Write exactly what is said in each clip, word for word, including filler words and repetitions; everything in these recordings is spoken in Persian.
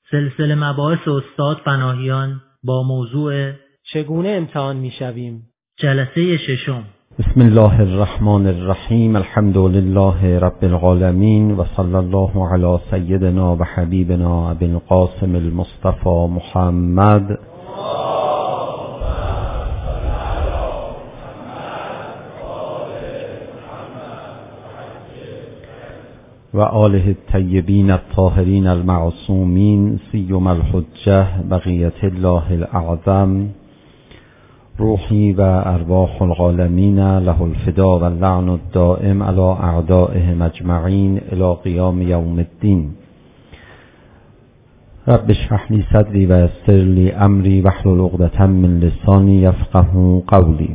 سلسله مباحث استاد پناهیان با موضوع چگونه امتحان میشویم؟ جلسه ششم. بسم الله الرحمن الرحیم. الحمد لله رب العالمین و صلی الله علی سیدنا و حبیبنا ابی القاسم المصطفى محمد و آله الطیبین الطاهرین المعصومین سیما الحجة بقیة الله الاعظم روحی و ارواح العالمین له الفدا و اللعن الدائم علی اعدائهم اجمعین الی قیام یوم الدین. رب اشرح لی صدری و یسر لی امری واحلل عقدة من لسانی یفقهوا قولی.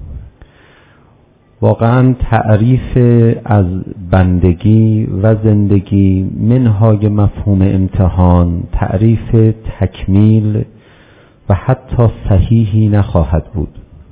واقعا تعریف از بندگی و زندگی منهای مفهوم امتحان تعریف تکمیل و حتی صحیحی نخواهد بود.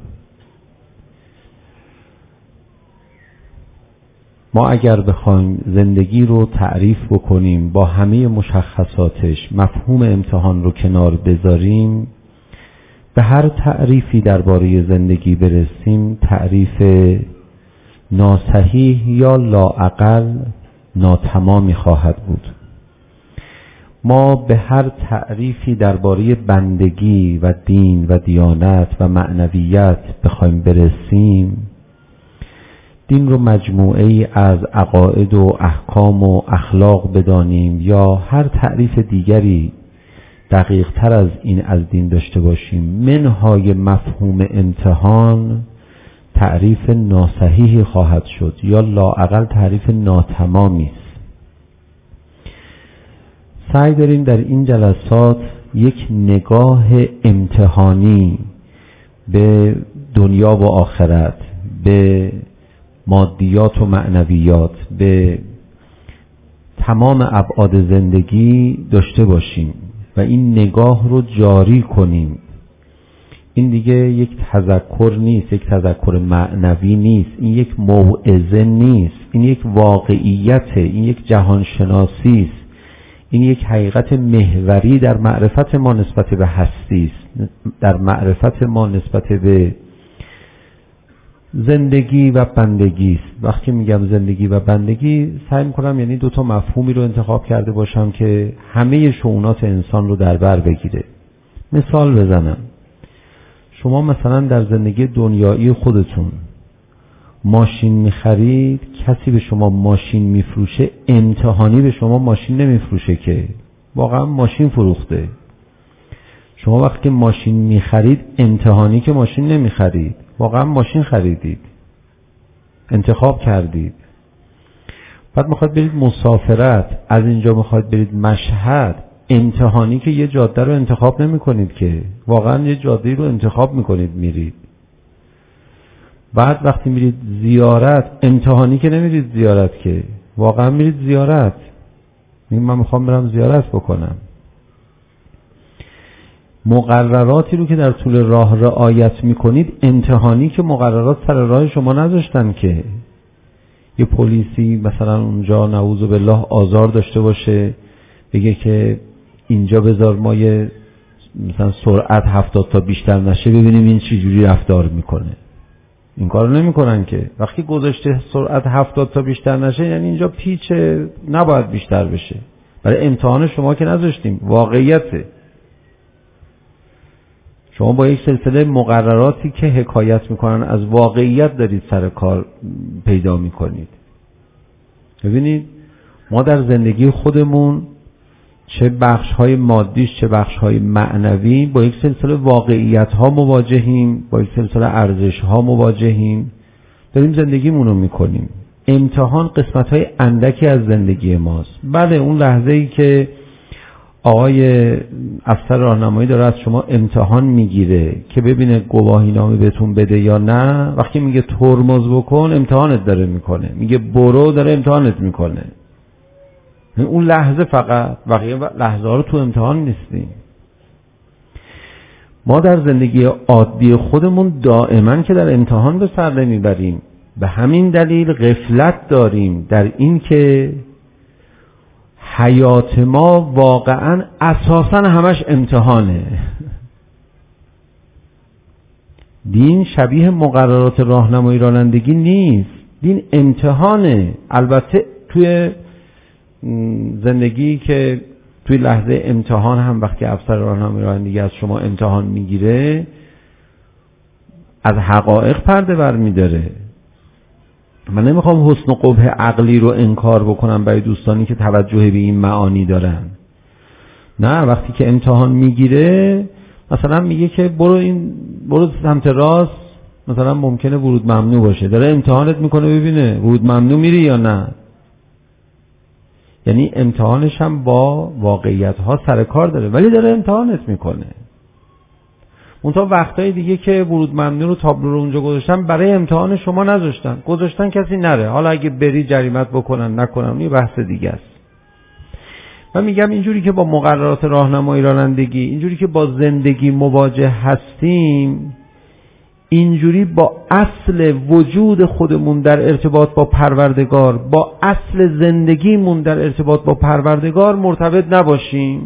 ما اگر بخوایم زندگی رو تعریف بکنیم با همه مشخصاتش، مفهوم امتحان رو کنار بذاریم، به هر تعریفی درباره زندگی برسیم تعریف ناصحیح یا لااقل ناتمامی خواهد بود. ما به هر تعریفی درباره بندگی و دین و دیانت و معنویت بخوایم برسیم، دین رو مجموعه ای از عقاید و احکام و اخلاق بدانیم یا هر تعریف دیگری دقیق تر از این از دین داشته باشیم، منهای مفهوم امتحان تعریف ناصحیحی خواهد شد یا لااقل تعریف ناتمامی است. سعی داریم در این جلسات یک نگاه امتحانی به دنیا و آخرت، به مادیات و معنویات، به تمام ابعاد زندگی داشته باشیم و این نگاه رو جاری کنیم. این دیگه یک تذکر نیست، یک تذکر معنوی نیست، این یک موعظه نیست، این یک واقعیته، این یک جهانشناسی است، این یک حقیقت محوری در معرفت ما نسبت به هستی است، در معرفت ما نسبت به زندگی و بندگی است. وقتی میگم زندگی و بندگی سعی میکنم یعنی دو تا مفهومی رو انتخاب کرده باشم که همه شؤونات انسان رو در بر بگیره. مثال بزنم، شما مثلا در زندگی دنیایی خودتون ماشین میخرید، کسی به شما ماشین میفروشه امتحانی به شما ماشین نمیفروشه که واقعا ماشین فروخته. شما وقتی ماشین میخرید امتحانی که ماشین نمیخرید، واقعا ماشین خریدید، انتخاب کردید. بعد میخواید برید مسافرت، از اینجا میخواید برید مشهد، امتحانی که یه جاده رو انتخاب نمی کنید که واقعا یه جاده رو انتخاب میکنید میرید. بعد وقتی میرید زیارت، امتحانی که نمیرید زیارت که واقعا میرید زیارت، میگم من میخوام برم زیارت بکنم. مقرراتی رو که در طول راه رعایت میکنید امتحانی که مقررات سر راه شما نذاشتن که. یه پلیسی مثلا اونجا نعوذ بالله آزار داشته باشه، بگه که اینجا بذار ما یه مثلا سرعت هفتاد تا بیشتر نشه ببینیم این چی جوری رفتار میکنه. این کارو نمیکنن که. وقتی گذاشته سرعت هفتاد تا بیشتر نشه یعنی اینجا پیچ نباید بیشتر بشه. برای امتحان شما که نذاشتیم، واقعیته. شما با یک سلسله مقرراتی که حکایت میکنن از واقعیت دارید سر کار پیدا میکنید. ببینید ما در زندگی خودمون چه بخش های مادیش چه بخش های معنوی با یک سلسله واقعیت ها مواجهیم، با یک سلسله ارزش ها مواجهیم، داریم زندگیمون رو میکنیم. امتحان قسمت های اندکی از زندگی ماست. بله اون لحظه ای که آقای افسر راهنمایی داره از شما امتحان میگیره که ببینه گواهی نامه بهتون بده یا نه، وقتی میگه ترمز بکن امتحانت داره میکنه، میگه برو داره امتحانت میکنه. اون لحظه فقط، بقیه لحظه ها رو تو امتحان نیستیم. ما در زندگی عادی خودمون دائما که در امتحان به سر نمیبریم. به همین دلیل غفلت داریم در این که حیات ما واقعا اساساً همش امتحانه. دین شبیه مقررات راهنمایی رانندگی نیست، دین امتحانه. البته توی زندگی که توی لحظه امتحان هم وقتی افسر راهنمایی رانندگی از شما امتحان میگیره از حقایق پرده برمی‌داره. من نمیخوام حسن و قبح عقلی رو انکار بکنم برای دوستانی که توجه به این معانی دارن. نه، وقتی که امتحان میگیره مثلا میگه که برو این برو سمت راست، مثلا ممکنه ورود ممنوع باشه، داره امتحانت میکنه ببینه ورود ممنوع میری یا نه. یعنی امتحانش هم با واقعیت ها سر کار داره، ولی داره امتحانت میکنه. اونتا وقتای دیگه که ورود ممنوع رو تابلو رو اونجا گذاشتن برای امتحان شما نذاشتن، گذاشتن کسی نره، حالا اگه بری جریمت بکنن نکنن یه بحث دیگه است. من میگم اینجوری که با مقررات راهنمایی رانندگی، اینجوری که با زندگی مواجه هستیم، اینجوری با اصل وجود خودمون در ارتباط با پروردگار، با اصل زندگیمون در ارتباط با پروردگار مرتبط نباشیم.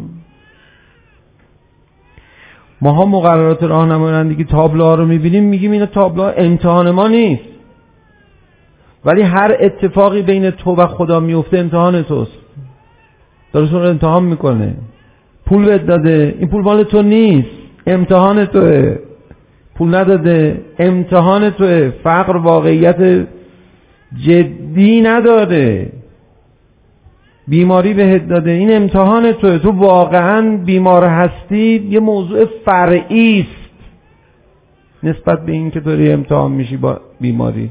ماها مقررات راهنمایی رانندگی تابلوها رو میبینیم، میگیم اینا تابلوها امتحان ما نیست، ولی هر اتفاقی بین تو و خدا میفته امتحان توست، داره تو رو امتحان میکنه. پول بهت داده، این پول مال تو نیست، امتحان توه. پول نداده، امتحان توه. فقر واقعیت جدی نداره، بیماری بهت داده، این امتحان توه. تو واقعا بیمار هستی، یه موضوع فرعی است نسبت به این که داری امتحان میشی با بیماری.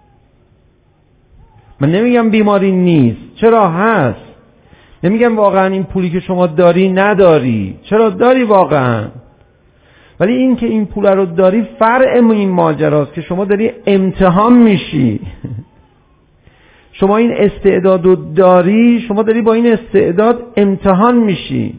من نمیگم بیماری نیست، چرا هست. نمیگم واقعا این پولی که شما داری نداری، چرا داری واقعا. ولی این که این پول رو داری فرع این ماجراست که شما داری امتحان میشی. شما این استعداد رو داری، شما داری با این استعداد امتحان میشی.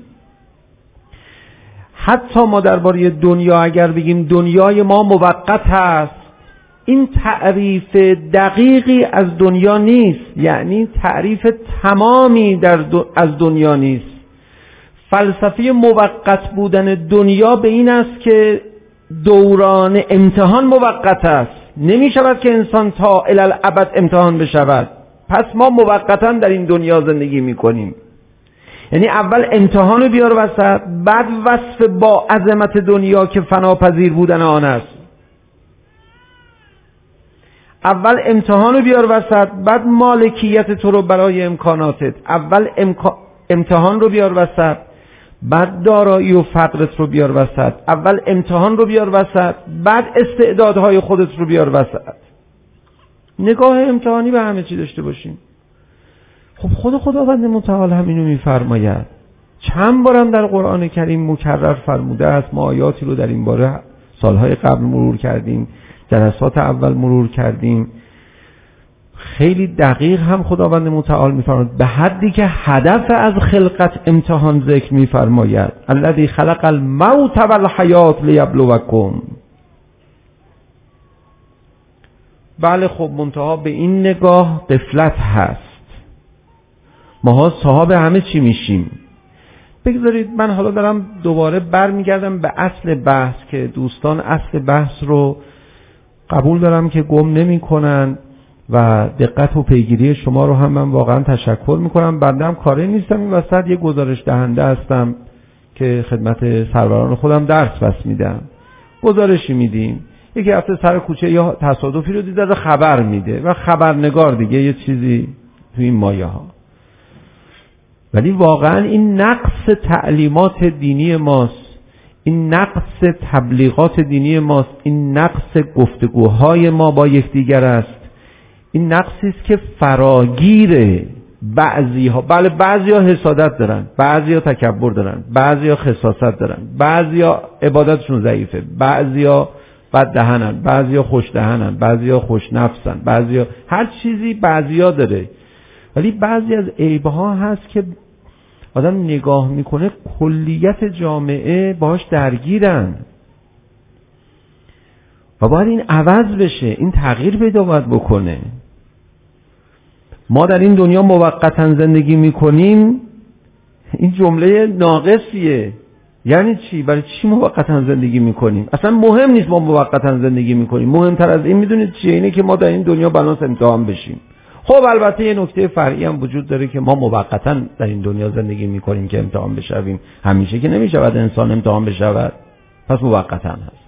حتی ما درباره دنیا اگر بگیم دنیای ما موقت هست، این تعریف دقیقی از دنیا نیست، یعنی تعریف تمامی در دو از دنیا نیست. فلسفه موقت بودن دنیا به این است که دوران امتحان موقت است، نمی شود که انسان تا الالعبد امتحان بشود. پس ما موقتا در این دنیا زندگی می کنیم. یعنی اول امتحان رو بیار وسط، بعد وصف با عظمت دنیا که فناپذیر بودن آن است. اول امتحان رو بیار وسط، بعد مالکیت تو رو برای امکاناتت. اول امکا... امتحان رو بیار وسط، بعد دارایی و فقرت رو بیار وسط. اول امتحان رو بیار وسط، بعد استعدادهای خودت رو بیار وسط. نگاه امتحانی به همه چی داشته باشیم. خب خود خداوند متعال همینو میفرماید. چند بارم در قرآن کریم مکرر فرموده است. ما آیاتی رو در این باره سالهای قبل مرور کردیم، جلسات اول مرور کردیم. خیلی دقیق هم خداوند متعال میفرماید، به حدی که هدف از خلقت امتحان ذکر میفرماید. الذی خلق الموت والحیات لیبلوکم. بله خب منتها به این نگاه غفلت هست. ماها صاحب همه چی میشیم. بگذارید من حالا دارم دوباره برمیگردم به اصل بحث که دوستان اصل بحث رو قبول دارم که گم نمی کنن و دقت و پیگیری شما رو هم من واقعا تشکر میکنم. بنده هم کاری نیستم، این وسط یه گزارش دهنده هستم که خدمت سروران خودم درس بس میدم. گزارشی میدیم، یکی هفته سر کوچه یا تصادفی رو دیده خبر میده و خبرنگار دیگه یه چیزی تو این مایه ها. ولی واقعا این نقص تعلیمات دینی ماست، این نقص تبلیغات دینی ماست، این نقص گفتگوهای ما با یکدیگر است. این نقصی است که فراگیره بعضی ها. بله بعضی ها حسادت دارن، بعضی ها تکبر دارن، بعضی ها خساست دارن، بعضی ها عبادتشون ضعیفه، بعضی ها بد دهنن، بعضی ها خوش دهنن، بعضی ها خوش نفسن، بعضی ها هر چیزی بعضی ها داره. ولی بعضی از عیبها هست که آدم نگاه میکنه کلیت جامعه باهاش درگیرن و باید این عوض بشه، این تغییر پیدا باید بکنه. ما در این دنیا موقتا زندگی میکنیم، این جمله ناقصیه. یعنی چی؟ برای چی موقتا زندگی میکنیم؟ اصلا مهم نیست ما موقتا زندگی میکنیم. مهمتر از این میدونید چیه؟ اینه که ما در این دنیا بناس امتحان بشیم. خب البته یه نکته فرعی هم وجود داره که ما موقتا در این دنیا زندگی میکنیم که امتحان بشویم. همیشه که نمیشود انسان امتحان بشود، پس موقتا هست.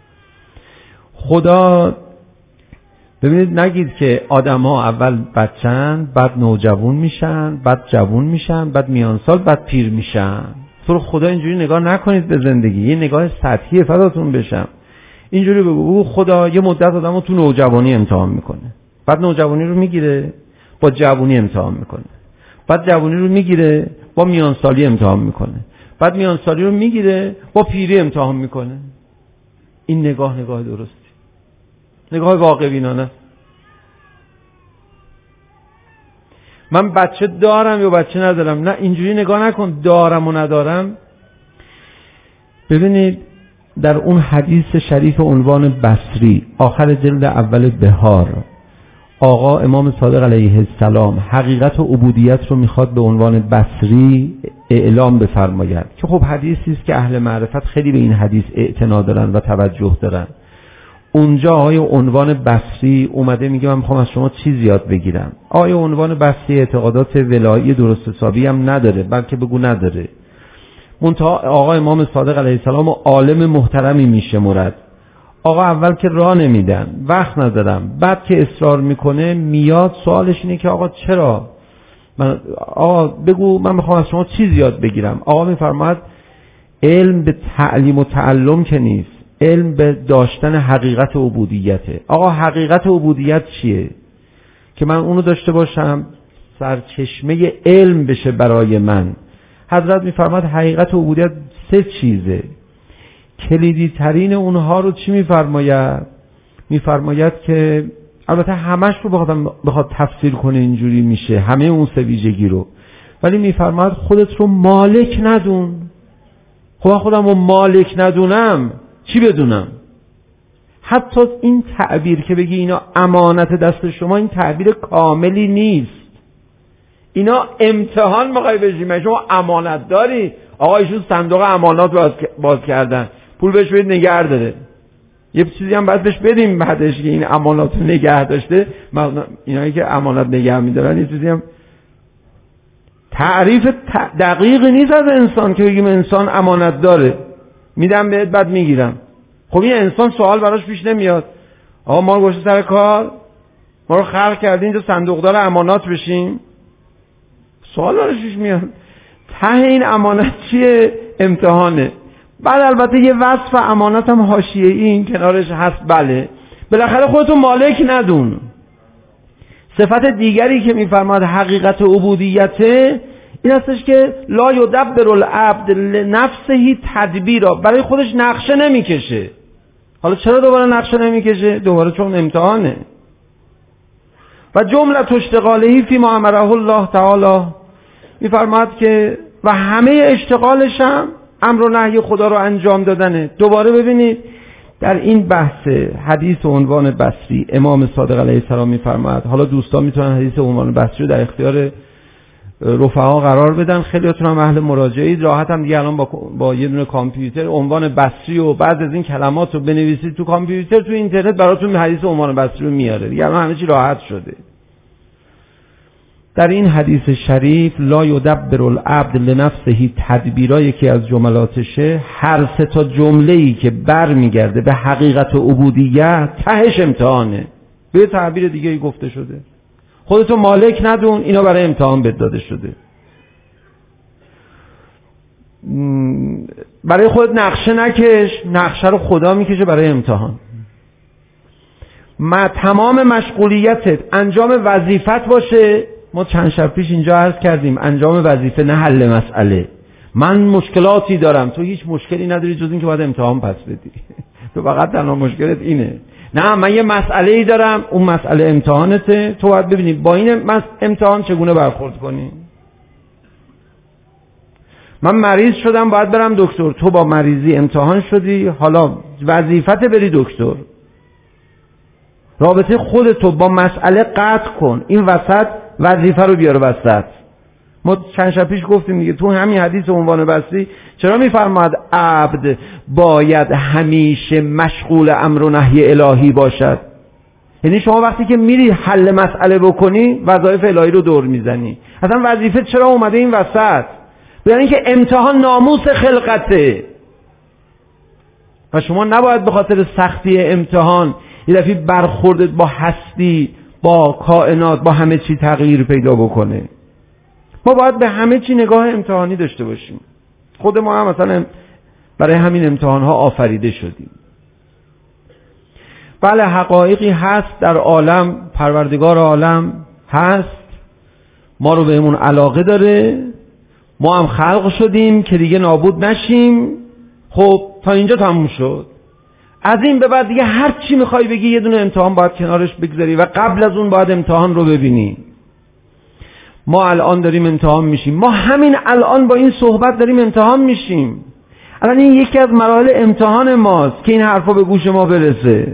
خدا ببینید نگید که آدم ها اول بچن، بعد نوجوان میشن، بعد جوان میشن، بعد میان سال، بعد پیر میشن. تو خدا اینجوری نگاه نکنید به زندگی. یه نگاه سطحی فداتون بشم. اینجوری بگو خدا یه مدت آدم رو تو نوجوانی امتحان میکنه، بعد نوجوانی رو میگیره با جوانی امتحان میکنه، بعد جوانی رو میگیره با میان سالی امتحان میکنه، بعد میان سالی رو میگیره با پیری امتحان میکنه. این نگاه نگاه درستی، نگاه واقع بینانه. من بچه دارم یا بچه ندارم، نه اینجوری نگاه نکن دارم و ندارم. ببینید در اون حدیث شریف عنوان بصری آخر جلد اول بهار، آقا امام صادق علیه السلام حقیقت و عبودیت رو میخواد به عنوان بصری اعلام بفرماید که خب حدیثی است که اهل معرفت خیلی به این حدیث اعتنا دارن و توجه دارن. اونجا آقای عنوان بصری اومده میگه من میخوام از شما چیز یاد بگیرم. آقای عنوان بصری اعتقادات ولایی درست حسابی هم نداره، بلکه بگو نداره. منتها آقا امام صادق علیه السلام عالم محترمی میشه مرد. آقا اول که راه نمیدن، وقت ندارم، بعد که اصرار میکنه میاد سوالش اینه که آقا چرا؟ من آقا بگو من میخوام از شما چیز یاد بگیرم. آقا میفرماید علم به تعلیم و تعلم که نیست، علم به داشتن حقیقت عبودیته. آقا حقیقت عبودیت چیه؟ که من اونو داشته باشم سرچشمه علم بشه برای من. حضرت میفرماید حقیقت عبودیت سه چیزه. کلیدی ترین اونها رو چی میفرماید؟ میفرماید که البته همش رو بخواد بخواد تفسیر کنه اینجوری میشه همه اون سه ویژگی رو، ولی میفرماید خودت رو مالک ندون. خب خودم رو مالک ندونم چی بدونم؟ حتی این تعبیر که بگی اینا امانت دست شما، این تعبیر کاملی نیست. اینا امتحان میخوای بشی. شما امانت داری. آقا ایشون صندوق امانات باز, باز کردن، پول بهش بدید نگه داره. یه چیزی هم باید بهش بدیم بعدش که این امانات رو نگه داشته. اینایی که امانت نگه میدارن یه چیزی هم تعریف دقیقی نیست از انسان که بگیم انسان امانت داره، میدم بهت بعد میگیرم. خب این انسان سوال براش پیش نمیاد آقا ما رو گوشه سر کار، ما رو خلق کردی اینجا صندوقدار امانات بشیم؟ سوال براش پیش میاد ته این امانت چیه؟ امتحانه. بعد البته یه وصف امانت هم حاشیه این کنارش هست. بله بالاخره خودتو مالک ندون. صفت دیگری که میفرماد حقیقت عبودیته این هستش که لا یدبر العبد لنفسه تدبیرا، برای خودش نقشه نمیکشه. حالا چرا دوباره نقشه نمیکشه؟ دوباره چون امتحانه. و جمله اشتغالهی فی ما امره الله تعالی، میفرماد که و همه اشتغالش هم امر و نهی خدا رو انجام دادنه. دوباره ببینید در این بحث حدیث عنوان بصری امام صادق علیه السلام میفرماد، حالا دوستان میتونن حدیث عنوان بصری رو در اختیار رفقا قرار بدن، خیلیاتون هم اهل مراجعه‌اید، راحت هم دیگه الان با با یه دونه کامپیوتر عنوان بصری و بعد از این کلمات رو بنویسید تو کامپیوتر تو اینترنت براتون حدیث عنوان بصری رو میاره دیگه، الان همه چی راحت شده. در این حدیث شریف لا یدبر العبد لنفسه تدبیرا یکی از جملاتشه، هر سه تا جمله‌ای که برمیگرده به حقیقت و عبودیت تهش امتحانه. به تعبیر دیگه ای گفته شده خودتو مالک ندون، اینا برای امتحان بهت داده شده. برای خودت نقشه نکش، نقشه رو خدا میکشه برای امتحان. ما تمام مشغولیتت انجام وظیفت باشه. ما چند شب پیش اینجا عرض کردیم انجام وظیفه نه حل مسئله. من مشکلاتی دارم، تو هیچ مشکلی نداری جز این که باید امتحان پس بدی. تو فقط تنها مشکلت اینه. نه من یه مسئله ای دارم، اون مسئله امتحانته، تو باید ببینی با این امتحان چگونه برخورد کنی. من مریض شدم باید برم دکتر، تو با مریضی امتحان شدی، حالا وظیفت بری دکتر. رابطه خودتو با مسئله قطع کن، این وسط وظیفه رو بیار وسط. ما چند شب پیش گفتیم دیگه تو همین حدیث عنوان بستی چرا میفرماد عبد باید همیشه مشغول امر و نهی الهی باشد؟ یعنی شما وقتی که میری حل مسئله بکنی وظایف الهی رو دور میزنی. اصلا وظیفه چرا اومده این وسط؟ بیان که امتحان ناموس خلقته و شما نباید به خاطر سختی امتحان یه دفعه برخوردت با هستی، با کائنات، با همه چی تغییر پیدا بکنه. ما باید به همه چی نگاه امتحانی داشته باشیم. خود ما هم مثلا برای همین امتحان ها آفریده شدیم. بله حقایقی هست در عالم، پروردگار عالم هست، ما رو بهمون علاقه داره، ما هم خلق شدیم که دیگه نابود نشیم. خب تا اینجا تموم شد. از این به بعد دیگه هر چی میخوای بگی یه دونه امتحان باید کنارش بگذاری و قبل از اون باید امتحان رو ببینی. ما الان داریم امتحان میشیم، ما همین الان با این صحبت داریم امتحان میشیم. الان این یکی از مراحل امتحان ماست که این حرفا به گوش ما برسه.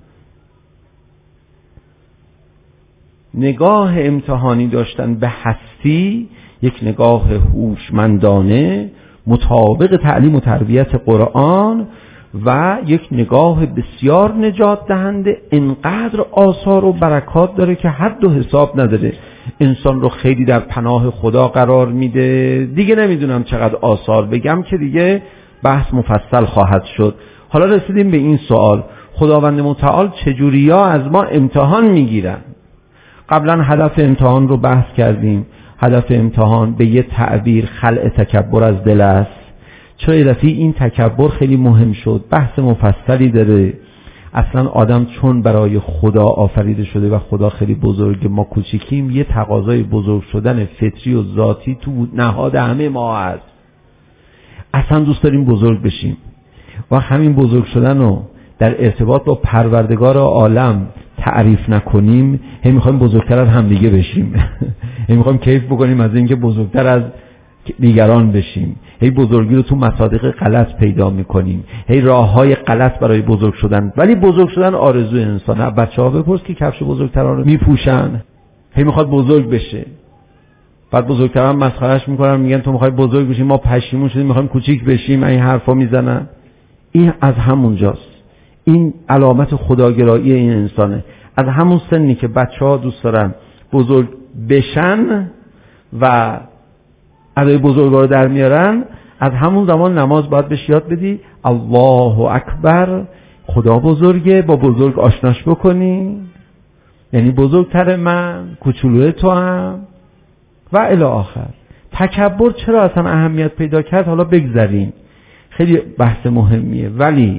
نگاه امتحانی داشتن به هستی یک نگاه هوشمندانه مطابق تعلیم و تربیت قرآن و یک نگاه بسیار نجات دهنده، انقدر آثار و برکات داره که حد و حساب نداره. انسان رو خیلی در پناه خدا قرار میده. دیگه نمیدونم چقدر آثار بگم که دیگه بحث مفصل خواهد شد. حالا رسیدیم به این سوال، خداوند متعال چجوریا از ما امتحان میگیرن؟ قبلا هدف امتحان رو بحث کردیم. هدف امتحان به یه تعبیر خلع تکبر از دل است. چرا یه دفعه این تکبر خیلی مهم شد؟ بحث مفصلی داره. اصلا آدم چون برای خدا آفریده شده و خدا خیلی بزرگه، ما کوچیکیم، یه تقاضای بزرگ شدن فطری و ذاتی تو نهاد همه ما هست. اصلا دوست داریم بزرگ بشیم و همین بزرگ شدن رو در ارتباط با پروردگار عالم تعریف نکنیم، هی میخوایم بزرگتر از همدیگه بشیم. هی میخوایم کیف بکنیم از اینکه بزرگتر از دیگران بشیم. هی بزرگی رو تو مصادیق غلط پیدا میکنیم، هی راههای غلط برای بزرگ شدن. ولی بزرگ شدن آرزوی انسانه. بچه‌ها بپرس که کفش بزرگتران رو میپوشن، هی میخواد بزرگ بشه. بعد بزرگتران مسخرهش میکنن، میگن تو میخوای بزرگ بشی، ما پشیمون شدیم میخوایم کوچیک بشیم. این حرفا میزنن. این از همونجاست. این علامت خداگرایی این انسانه. از همون سنی که بچه‌ها دوست دارن بزرگ بشن و ادای بزرگا رو در میارن، از همون زمان نماز باید بهش یاد بدی الله اکبر، خدا بزرگه، با بزرگ آشناش بکنی، یعنی بزرگتر من، کوچولوی تو هم و الی آخر. تکبر چرا اصلا اهمیت پیدا کرد؟ حالا بگذاریم، خیلی بحث مهمیه. ولی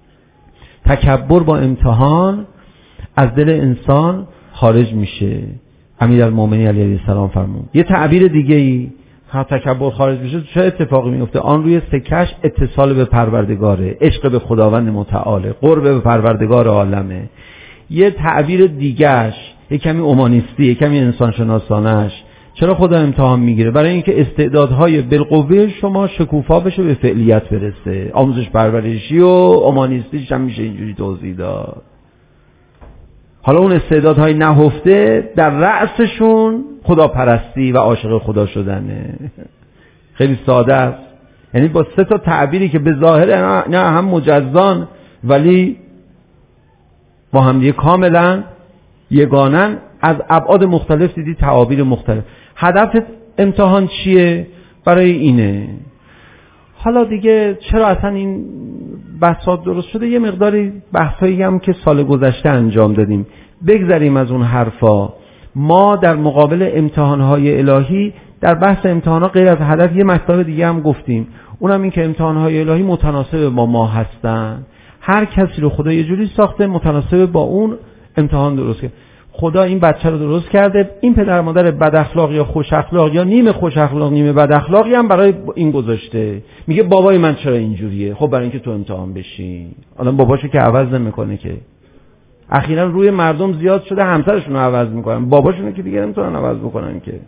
تکبر با امتحان از دل انسان خارج میشه. امیرالمومنین علیه السلام فرمود. یه تعبیر دیگه ای، تکبر خارج میشه چه اتفاقی میفته؟ آن روی سکش اتصال به پروردگاره، عشق به خداوند متعال، قرب به پروردگار عالمه. یه تعبیر دیگهش یه کمی اومانیستی، یه کمی انسان شناسانش. چرا خدا امتحان میگیره؟ برای اینکه استعدادهای بالقوه شما شکوفا بشه، به فعلیت برسه. آموزش پرورشی و اومانیستیش هم میشه اینجوری توضیح داد. حالا اون استعدادهای نهفته در رأسشون خداپرستی و عاشق خدا شدنه. خیلی ساده است. یعنی با سه تا تعبیری که به ظاهر نه هم مجزان ولی با هم دیگه کاملا یگانن، از ابعاد مختلف دیدی تعابیر مختلف. هدف امتحان چیه؟ برای اینه. حالا دیگه چرا اصلا این بحثات درست شده؟ یه مقداری بحثایی هم که سال گذشته انجام دادیم. بگذریم از اون حرفا. ما در مقابل امتحانهای الهی، در بحث امتحانها غیر از هدف یه مطلب دیگه هم گفتیم، اونم این که امتحانهای الهی متناسب با ما هستن. هر کسی رو خدا یه جوری ساخته متناسب با اون امتحان درست کرده. خدا این بچه رو درست کرده، این پدر مادر بد اخلاق یا خوش اخلاق یا نیمه خوش اخلاق نیمه بد اخلاقی هم برای این گذاشته. میگه بابای من چرا اینجوریه؟ خب برای اینکه تو امتحان بشی. آدم باباشو که عوض نمیکنه که. اخیراً روی مردم زیاد شده همسرشون رو عوض میکنن، باباشونو که دیگه نمیتونن عوض بکنن که.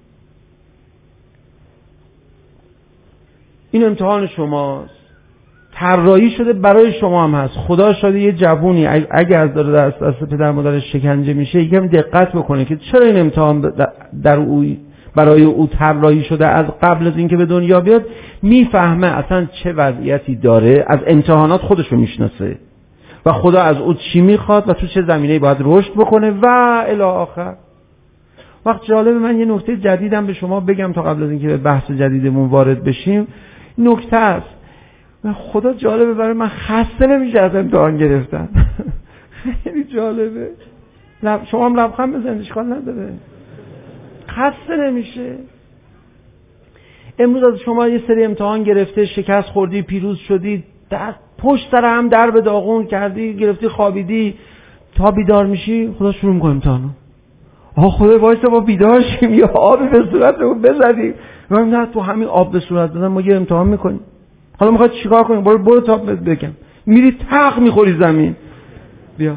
این امتحان شماست. طراحی شده برای شما هم هست. خدا شاید یه جوونی اگه از داره دست دست پدر مادرش شکنجه میشه یکم دقت بکنه که چرا این امتحان در او برای او طراحی شده. از قبل از اینکه به دنیا بیاد میفهمه اصلا چه وضعیتی داره، از امتحانات خودشو میشناسه و خدا از او چی میخواد و تو چه زمینه‌ای باید رشد بکنه و الی آخر. وقت جالب، من یه نکته جدیدم به شما بگم تا قبل از اینکه به بحث جدیدمون وارد بشیم. نکته است خدا جالبه برای من، خسته نمیشه از امتحان گرفتن. خیلی جالبه. لب... شما هم لبخند بزنید اشکال نداره، خسته نمیشه. امروز از شما یه سری امتحان گرفته، شکست خوردی، پیروز شدی، در پشت سر هم در به داغون کردی، گرفتی خوابیدی، تا بیدار میشی خدا شروع میکنه امتحانو. آها خدا وایسا با بیدار شیم یا آب به صورتمون بزنیم. من نه تو همین آب به صورت دادن ما یه امتحان میکنیم. حالا میخواد چیکار کنیم؟ برو برو تا بگم. میری تق میخوری زمین. بیا.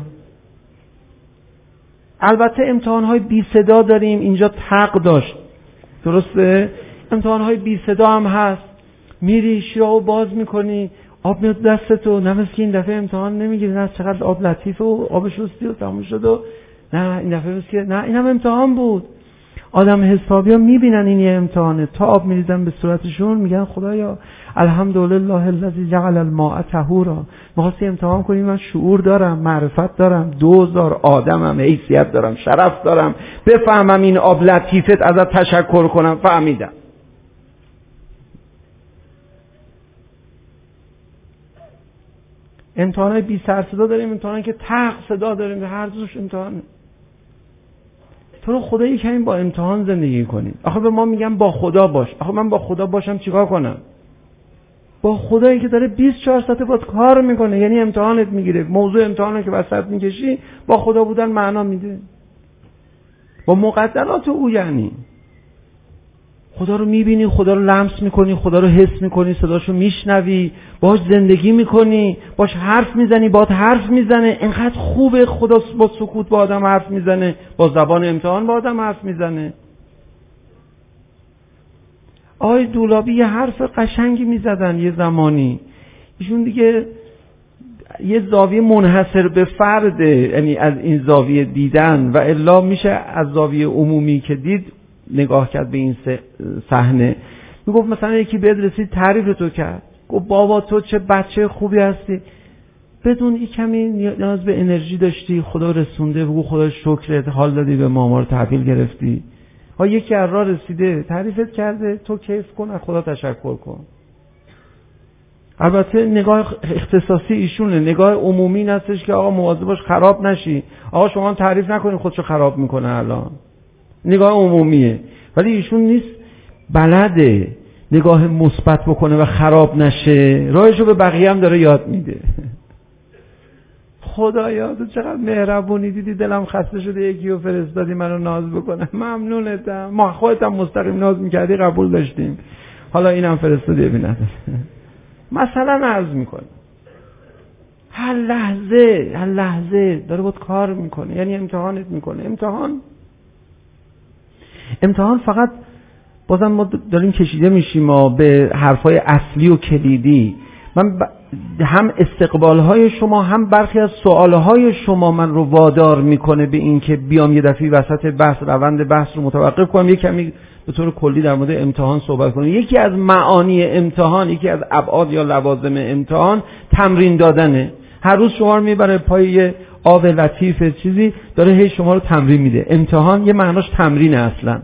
البته امتحان‌های بی صدا داریم، اینجا تق داشت. درسته؟ امتحان‌های بی صدا هم هست. میری شیراو باز میکنی، آب میاد دستتو، نه مثل این دفعه امتحان نمیگیری، نه چقدر آب لطیفه و آب شستی و تموم شد و نه این دفعه مثل نه این هم امتحان بود. آدم حسابی ها میبینن این یه امتحانه، تا آب میریزن به صورتشون میگن خدایا الحمدلله الذی جعل الماء طهورا. می‌خواستی امتحان کنی من شعور دارم، معرفت دارم، دوزار آدمم، حیثیت دارم، شرف دارم، بفهمم این آب لطیفت ازت تشکر کنم. فهمیدم. امتحانای بی سر صدا داریم، امتحانایی که تق صدا داریم، هر دوش امتحانه. تو رو خدا یک کمی با امتحان زندگی کنید. آخه به ما میگن با خدا باش. آخه من با خدا باشم چیکار کنم؟ با خدایی که داره بیست و چهار ساعت باید کار میکنه، یعنی امتحانت میگیره، موضوع امتحانه که وسط میکشی، با خدا بودن معنا میده. با مقدرات او، یعنی خدا رو میبینی، خدا رو لمس میکنی، خدا رو حس میکنی، صداشو میشنوی، باش زندگی میکنی، باش حرف میزنی، باهات حرف میزنه. اینقدر خوبه خدا با سکوت با آدم حرف میزنه، با زبان امتحان با آدم حرف میزنه. آقای دولابی یه حرف قشنگی میزدن یه زمانی، ایشون دیگه یه زاویه منحصر به فرده، یعنی از این زاویه دیدن و الا میشه از زاویه عمومی که دید نگاه کرد به این صحنه. میگفت مثلا یکی بهت رسید تعریف تو کرد، گفت بابا تو چه بچه خوبی هستی، بدون این کمی نیاز به انرژی داشتی، خدا رسونده، بگو خدا شکرت، حال دادی به ما، ما رو تحویل گرفتی. ها یکی از راه رسیده تعریفت کرده، تو کیف کن، از خدا تشکر کن. البته نگاه اختصاصی ایشونه، نگاه عمومی نستش که آقا مواظب باش خراب نشی، آقا شما هم تعریف نکنید خودشو خراب میکنه. الان نگاه عمومیه، ولی ایشون نیست بلده نگاه مثبت بکنه و خراب نشه، راهشو به بقیه هم داره یاد میده. خدایا تو چقدر مهربونی، دیدی دلم خسته شده یکی رو فرستادی منو ناز بکنه، ممنونتم. ما خودت هم مستقیم ناز میکردی قبول داشتیم، حالا اینم فرستادی ببینم. مثلا عرض میکنه هر لحظه هر لحظه داره بود کار میکنه، یعنی امتحانت میکنه. امتحان امتحان فقط بازم ما داریم کشیده میشیم ما به حرفای اصلی و کلیدی. من ب... هم استقبالهای شما هم برخی از سوالهای شما من رو وادار میکنه به این که بیام یه دفعه وسط بحث روند بحث رو متوقف کنم، یه کمی به طور کلی در مورد امتحان صحبت کنم. یکی از معانی امتحان، یکی از ابعاد یا لوازم امتحان تمرین دادنه. هر روز شما رو میبره پای یه آب لطیف چیزی، داره هی شما رو تمرین میده. امتحان یه معناش تمرین اصلا.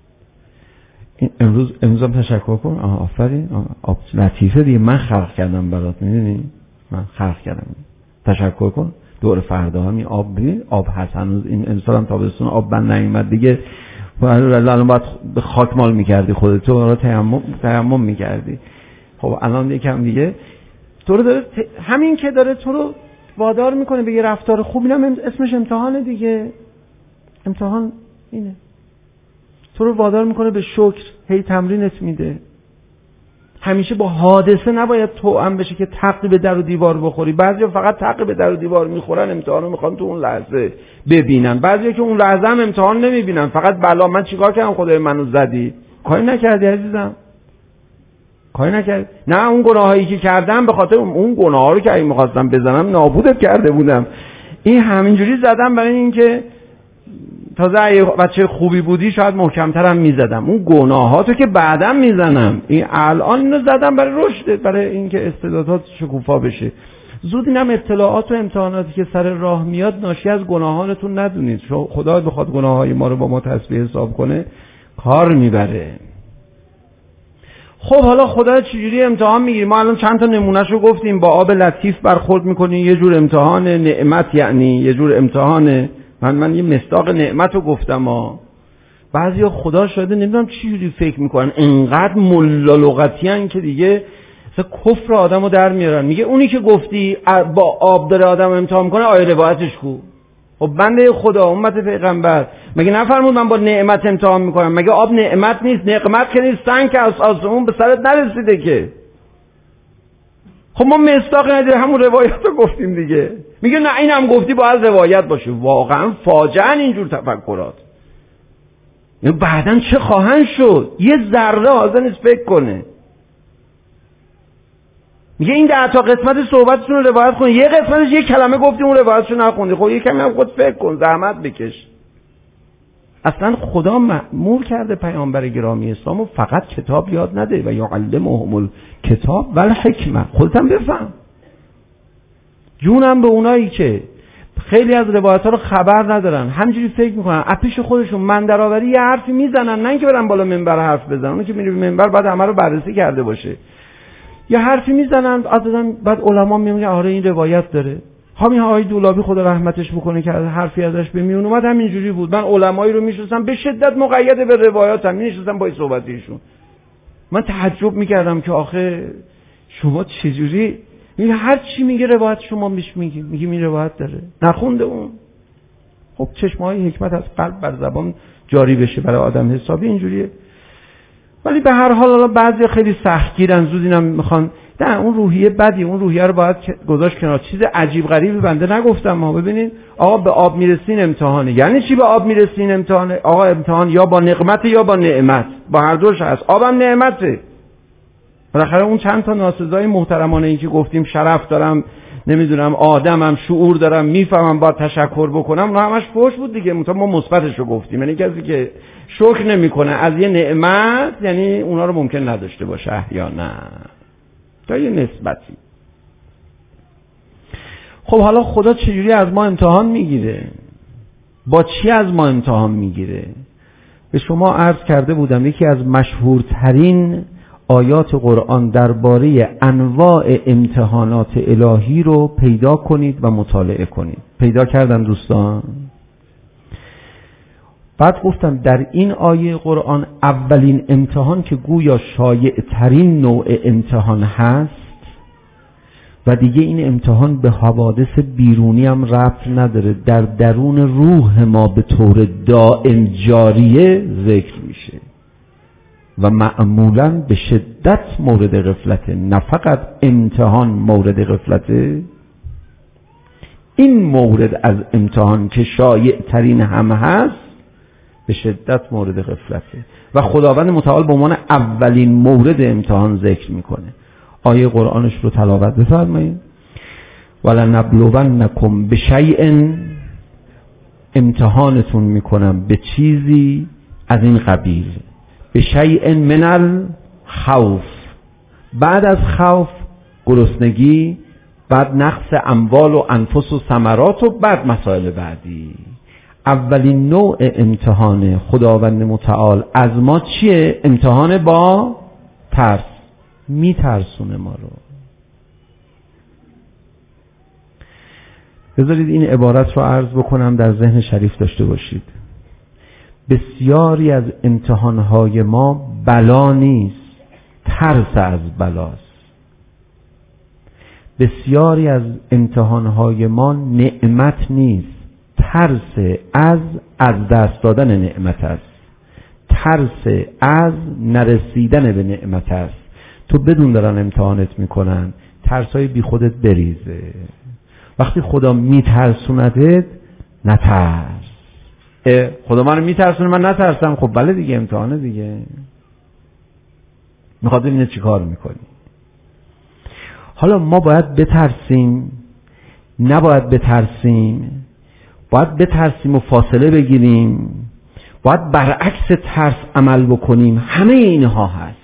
امروز امروز هم تشکر کن، آها آفرین، آب لطیفه دیگه، من خلق کردم برات، میدونی من خلق کردم، تشکر کن. دور فردا هم این آب ببین، آب هست هنوز، این امسال هم تابستون آب بند نیومد دیگه، الان باید به خاک مال میکردی خودت، تو رو تیمم تیمم میکردی. خب الان یکم دیگه تو رو داره ت... همین که داره تو رو وادار میکنه به یه رفتار خوب، اینم اسمش امتحانه دیگه. امتحان اینه، تو رو وادار میکنه به شکر، هی تمرینت میده. همیشه با حادثه نباید توأم بشه که تقی به در و دیوار بخوری. بعضیا فقط تقی به در و دیوار میخورن، امتحان رو میخوان تو اون لحظه ببینن. بعضیا که اون لحظه هم امتحان نمیبینن، فقط بلا من چیکار کردم خدای منو زدی. کاری نکردی عزیزم، کاری نکرد. نه اون گناهایی که کردم به خاطر اون گناها رو که اگه می‌خواستم بزنم نابودت کرده بودم. این همینجوری زدم برای اینکه تازه اگه بچه خوبی بودی شاید محکم‌ترم میزدم. اون گناهاتو که بعداً میزنم. این الان اینو زدم برای رشد، برای اینکه استعدادات شکوفا بشه. زود اینم اطلاعات و امتحاناتی که سر راه میاد ناشی از گناهانتون ندونید. خدا بخواد گناههای ما رو با ما تسبیح حساب کنه کار میبره. خب حالا خدا چجوری امتحان میگیری؟ ما الان چند تا نمونهشو گفتیم. با آب لطیف برخورد میکنی، یه جور امتحان نعمت، یعنی یه جور امتحان. من من یه مصداق نعمتو گفتم ها. بعضیا خدا شاهده نمیدونم چجوری فکر میکنن، انقدر ملا لغتیان که دیگه کفر آدمو در میارن. میگه اونی که گفتی با آب داره آدم امتحان میکنه، آیه روایتش کو؟ خب بنده خدا امت پیغمبر مگه نفرمود من با نعمت امتحان میکنم؟ مگه آب نعمت نیست؟ نعمت که نیست، سنگ که از آسمون به سرت نرسیده که. خب ما مصداق نداره، همون روایت رو گفتیم دیگه. میگه نه اینم گفتی باید روایت باشه. واقعا فاجعه اینجور تفکرات. بعدن چه خواهند شد؟ یه ذره حاضر نیست فکر کنه. میگه این ده تا قسمت صحبتتون رو روایت کن، یه قسمتش یه کلمه گفتی اون روایتشو نخوندی. خب یه کمی هم خود فکر کن، زحمت بکش. اصلا خدا مأمور کرده پیامبر گرامی اسلامو فقط کتاب یاد نده و یعلمهم الکتاب و الحکمه. خودت هم بفهم. جونم به اونایی که خیلی از روایت‌ها رو خبر ندارن، همینجوری فکر میکنن اپیش خودشون من درآوری یه حرفی میزنن، نه اینکه برن بالا منبر حرف بزنن. اون که میره منبر بعد همه رو بررسی کرده باشه. یه حرفی میزنن عادتاً بعد علما میگن آره این روایت داره. همین آقای دولابی خدا رحمتش بکنه که حرفی ازش به میون اومد همینجوری بود. من علمایی رو میشناسم به شدت مقید به روایاتم، میشناسم با صحبتیشون. من تعجب میکردم که آخه شما چجوری میگه هر چی میگه روایت شما میش میگی میگی این روایت داره، نخونده اون. خب چشمهای حکمت از قلب بر زبان جاری بشه برای آدم حسابی اینجوریه. ولی به هر حال حالا بعضی خیلی سختگیرن، زود اینا میخوان. نه اون روحیه بدی، اون روحیه رو باید گذاشت کنار. چیز عجیب غریبی بنده نگفتم. ما ببینین آقا به آب میرسین امتحانه. یعنی چی به آب میرسین امتحانه؟ آقا امتحان یا با نقمت یا با نعمت، با هر دوش هست. آبم نعمته. بالاخره اون چند تا ناسزای محترمانه این که گفتیم شرف دارم، نمیدونم آدمم، شعور دارم، میفهمم باید تشکر بکنم، اون همش فوش بود دیگه. ما مثبتش رو گفتیم. یعنی کسی که شکر نمیکنه از یه نعمت، یعنی اونا رو ممکن نداشته باشه احیانا تا یه نسبتی. خب حالا خدا چجوری از ما امتحان میگیره؟ با چی از ما امتحان میگیره؟ به شما عرض کرده بودم یکی از مشهورترین آیات قرآن درباره انواع امتحانات الهی رو پیدا کنید و مطالعه کنید. پیدا کردن دوستان؟ بعد گفتم در این آیه قرآن اولین امتحان که گویا شایع ترین نوع امتحان هست و دیگه این امتحان به حوادث بیرونی هم ربط نداره، در درون روح ما به طور دائم جاریه ذکر میشه و معمولاً به شدت مورد غفلته. نه فقط امتحان مورد غفلته، این مورد از امتحان که شایع ترین هم هست به شدت مورد غفلته و خداوند متعال به عنوان اولین مورد امتحان ذکر میکنه. آیه قرآنش رو تلاوت بفرمایید. ولنبلونکم بشیء، امتحانتون میکنم به چیزی از این قبیل. بشیء من الخوف، بعد از خوف گرسنگی، بعد نقص اموال و انفس و ثمرات و بعد مسائل بعدی. اولین نوع امتحان خداوند متعال از ما چیه؟ امتحان با ترس. می ترسونه ما رو. بذارید این عبارت رو عرض بکنم در ذهن شریف داشته باشید. بسیاری از امتحانهای ما بلا نیست، ترس از بلاست. بسیاری از امتحانهای ما نعمت نیست، ترس از از دست دادن نعمت است، ترس از نرسیدن به نعمت است. تو بدون دارن امتحانت میکنن، ترسای بی خودت بریزه. وقتی خدا میترسوندت نترس. خدا منو میترسونه من نترسم، خب بله دیگه امتحانه دیگه. میخواد ببینه چی کار میکنی. حالا ما باید بترسیم؟ نباید بترسیم؟ باید بترسیم و فاصله بگیریم؟ باید برعکس ترس عمل بکنیم؟ همه اینها هست.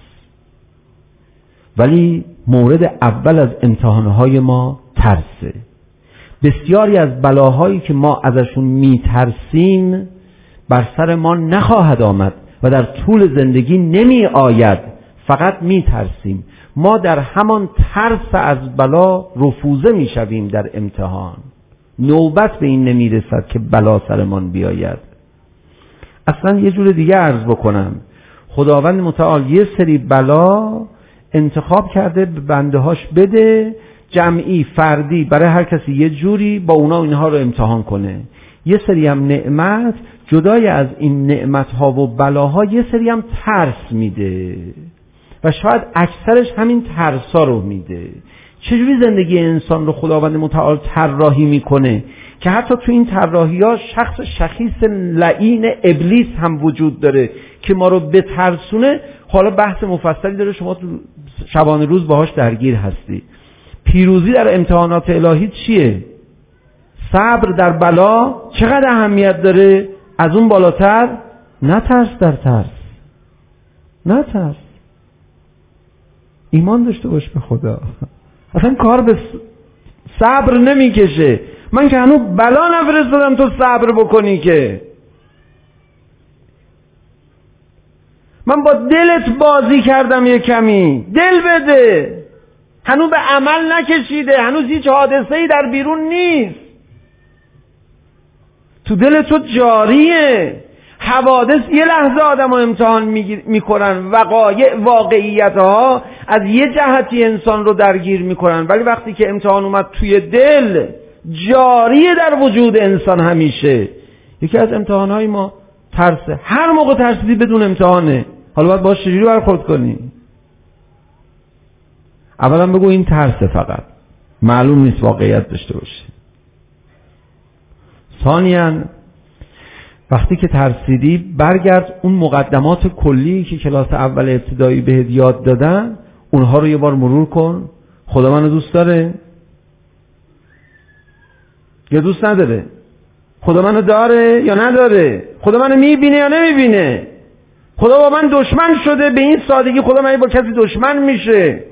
ولی مورد اول از امتحانهای ما ترسه. بسیاری از بلاهایی که ما ازشون میترسیم بر سر ما نخواهد آمد و در طول زندگی نمی آید، فقط میترسیم. ما در همان ترس از بلا رفوزه میشویم در امتحان. نوبت به این نمیرسد که بلا سرمان بیاید. اصلا یه جور دیگه عرض بکنم، خداوند متعال یه سری بلا انتخاب کرده به بندهاش بده، جمعی فردی برای هر کسی یه جوری با اونا اینها رو امتحان کنه. یه سری هم نعمت، جدای از این نعمتها و بلاها یه سری هم ترس میده و شاید اکثرش همین ترسا رو میده. چجوری زندگی انسان رو خداوند متعال طراحی میکنه که حتی تو این طراحی‌ها شخص شخیص لعین ابلیس هم وجود داره که ما رو بترسونه. حالا بحث مفصلی داره، شما تو شبانه روز باهاش درگیر هستی. پیروزی در امتحانات الهی چیه؟ صبر در بلا چقدر اهمیت داره؟ از اون بالاتر نترس در ترس، نترس، ایمان داشته باش به خدا. اصلا کار به صبر نمیکشه. من که هنوز بلا نفرستادم تو صبر بکنی که. من با دلت بازی کردم یه کمی، دل بده. هنوز به عمل نکشیده، هنوز هیچ حادثه‌ای در بیرون نیست، تو دل تو جاریه. حوادث یه لحظه آدم رو امتحان میکنن، وقایع واقعیت ها از یه جهتی انسان رو درگیر میکنن، ولی وقتی که امتحان اومد توی دل، جاریه در وجود انسان همیشه. یکی از امتحان های ما ترسه. هر موقع ترسیدی بدون امتحانه. حالا باید باش چجوری برخورد کنی؟ اولا بگو این ترسه، فقط معلوم نیست واقعیت داشته باشه. ثانیاً وقتی که ترسیدی برگرد اون مقدمات کلی که کلاس اول ابتدایی بهت یاد دادن، اونها رو یه بار مرور کن. خدا منو دوست داره یا دوست نداره؟ خدا منو داره یا نداره؟ خدا منو میبینه یا نمیبینه؟ خدا با من دشمن شده؟ به این سادگی خدا من با کسی دشمن میشه؟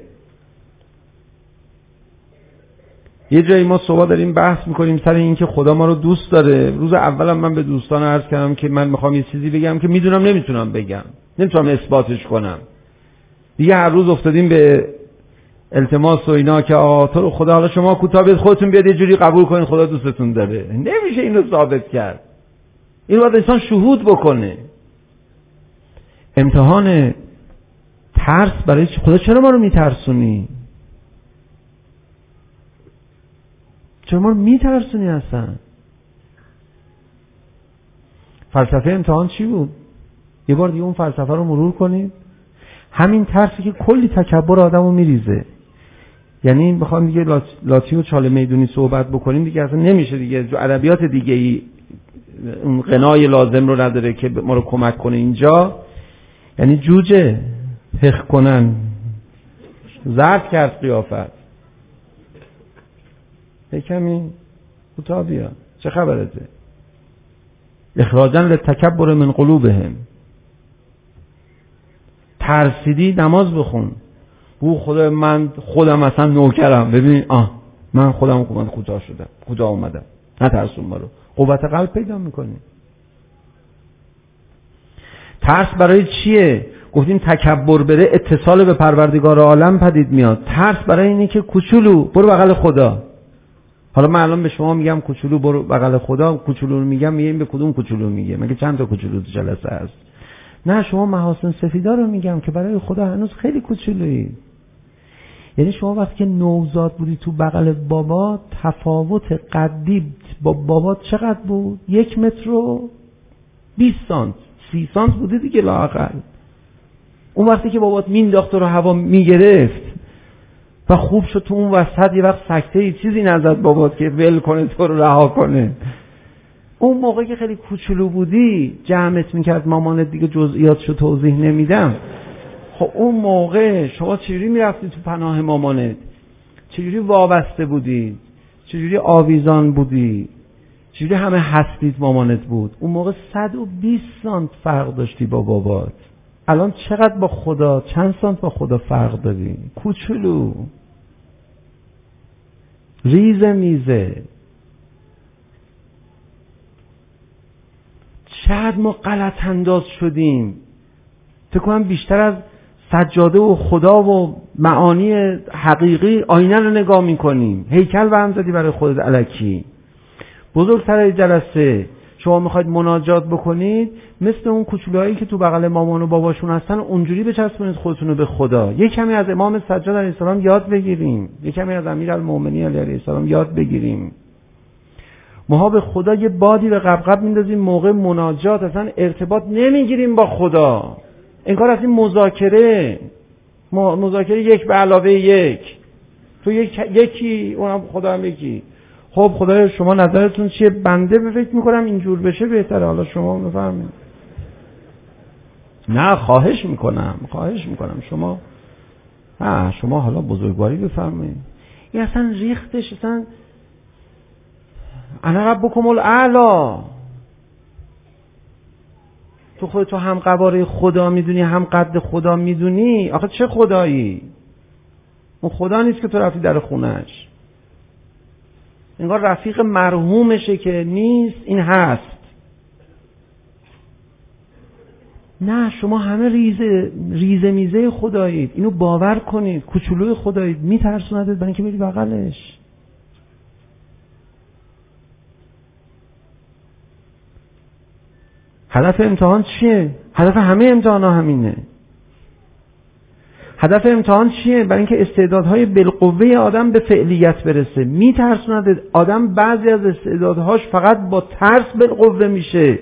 یه جایی ما صبح داریم بحث میکنیم سر این که خدا ما رو دوست داره. روز اولم من به دوستان عرض کردم که من میخوام یه چیزی بگم که میدونم نمیتونم بگم، نمیتونم اثباتش کنم. دیگه هر روز افتادیم به التماس و اینا که آقا تو خدا حالا شما کوتاه بیاد خودتون بیاد یه جوری قبول کنین خدا دوستتون داره. نمیشه اینو ثابت کرد. اینو باید انسان شهود بکنه. امتحان ترس برای خدا. چرا ما رو میترسونی؟ چرا ما رو میترسونی اصلا؟ فلسفه امتحان چی بود؟ یه بار دیگه اون فلسفه رو مرور کنید. همین ترسی که کلی تکبر آدم رو میریزه. یعنی بخوام دیگه لاتی و چاله میدونی صحبت بکنیم دیگه اصلا نمیشه دیگه. جو ادبیات دیگه ای اون قنای لازم رو نداره که ما رو کمک کنه اینجا. یعنی جوجه پخ کنن زرد کرد قیافت. یکمی کوتاه بیا، چه خبرته؟ اخراجا للتکبر من قلوبهم. ترسیدی نماز بخون. بو خدا من خودم اصلا نوکرم. ببین آه من خودم من کوتاه شدم، کوتاه اومدم. نترسون ما رو. قوت قلب پیدا میکنی. ترس برای چیه؟ گفتیم تکبر بره اتصال به پروردگار عالم پدید میاد. ترس برای اینه که کوچولو برو بغل خدا. حالا من الان به شما میگم کوچولو برو بغل خدا، کوچولو رو میگم، میگم به کدوم کوچولو میگه؟ مگه چند تا کوچولو تو جلسه هست؟ نه، شما محاسن سفیدا رو میگم که برای خدا هنوز خیلی کوچولویی. یعنی شما وقتی که نوزاد بودی تو بغل بابا، تفاوت قدی با بابا چقدر بود؟ یک متر و بیست سانت، سی سانت بوده دیگه لااقل. اون وقتی که بابات مینداخت رو هوا میگرفت و خوب شد تو اون وسط یه وقت سکته ای چیزی نزد بابات که ول کنه تو رو رها کنه. اون موقع که خیلی کوچولو بودی جمعت میکرد مامانت، دیگه جزئیاتشو توضیح نمیدم. خب اون موقع شما چجوری میرفتی تو پناه مامانت؟ چجوری وابسته بودی؟ چجوری آویزان بودی؟ چجوری همه هستید مامانت بود؟ اون موقع صد و بیست سانت فرق داشتی با بابات. الان چقدر با خدا، چند سانت با خدا فرق داری؟ کوچولو، ریزه میزه. چقدر ما غلط انداز شدیم. فکر کنم بیشتر از سجاده و خدا و معانی حقیقی آینه رو نگاه میکنیم. هیکل برام زدی برای خودت الکی. بزرگتر جلسه شما میخواید مناجات بکنید، مثل اون کوچولوهایی که تو بغل مامان و باباشون هستن اونجوری بچسبونید خودتون رو به خدا. یک کمی از امام سجاد علیه السلام یاد بگیریم، یک کمی از امیرالمومنین علیه السلام یاد بگیریم. ما به خدا یه بادی به قبقب میندازیم موقع مناجات، اصلا ارتباط نمیگیریم با خدا. این کار اصلا مذاکره مذاکره یک به علاوه یک، تو یک یکی اونم خدا هم یکی. خب خدایا شما نظرتون چیه؟ بنده فکر میکنم اینجور بشه بهتره، حالا شما بفرمایید. نه خواهش میکنم خواهش میکنم شما ها شما حالا بزرگواری بفرمایید. این اصلا ریختش اصلا انا ربکم الاعلی. تو خودت تو هم قواره خدا میدونی، هم قد خدا میدونی. آخه چه خدایی؟ اون خدا نیست که تو رفتی در خونش. انگار رفیق مرحومشه که نیست، این هست. نه، شما همه ریزه ریزه میزه خدایید. اینو باور کنید. کوچولوی خدایید، میترسوندت برای اینکه بری بغلش. هدف امتحان چیه؟ هدف همه امتحان ها همینه. هدف امتحان چیه؟ برای اینکه استعدادهای بالقوه آدم به فعلیت برسه. میترسوند آدم بعضی از استعدادهاش فقط با ترس بالقوه میشه.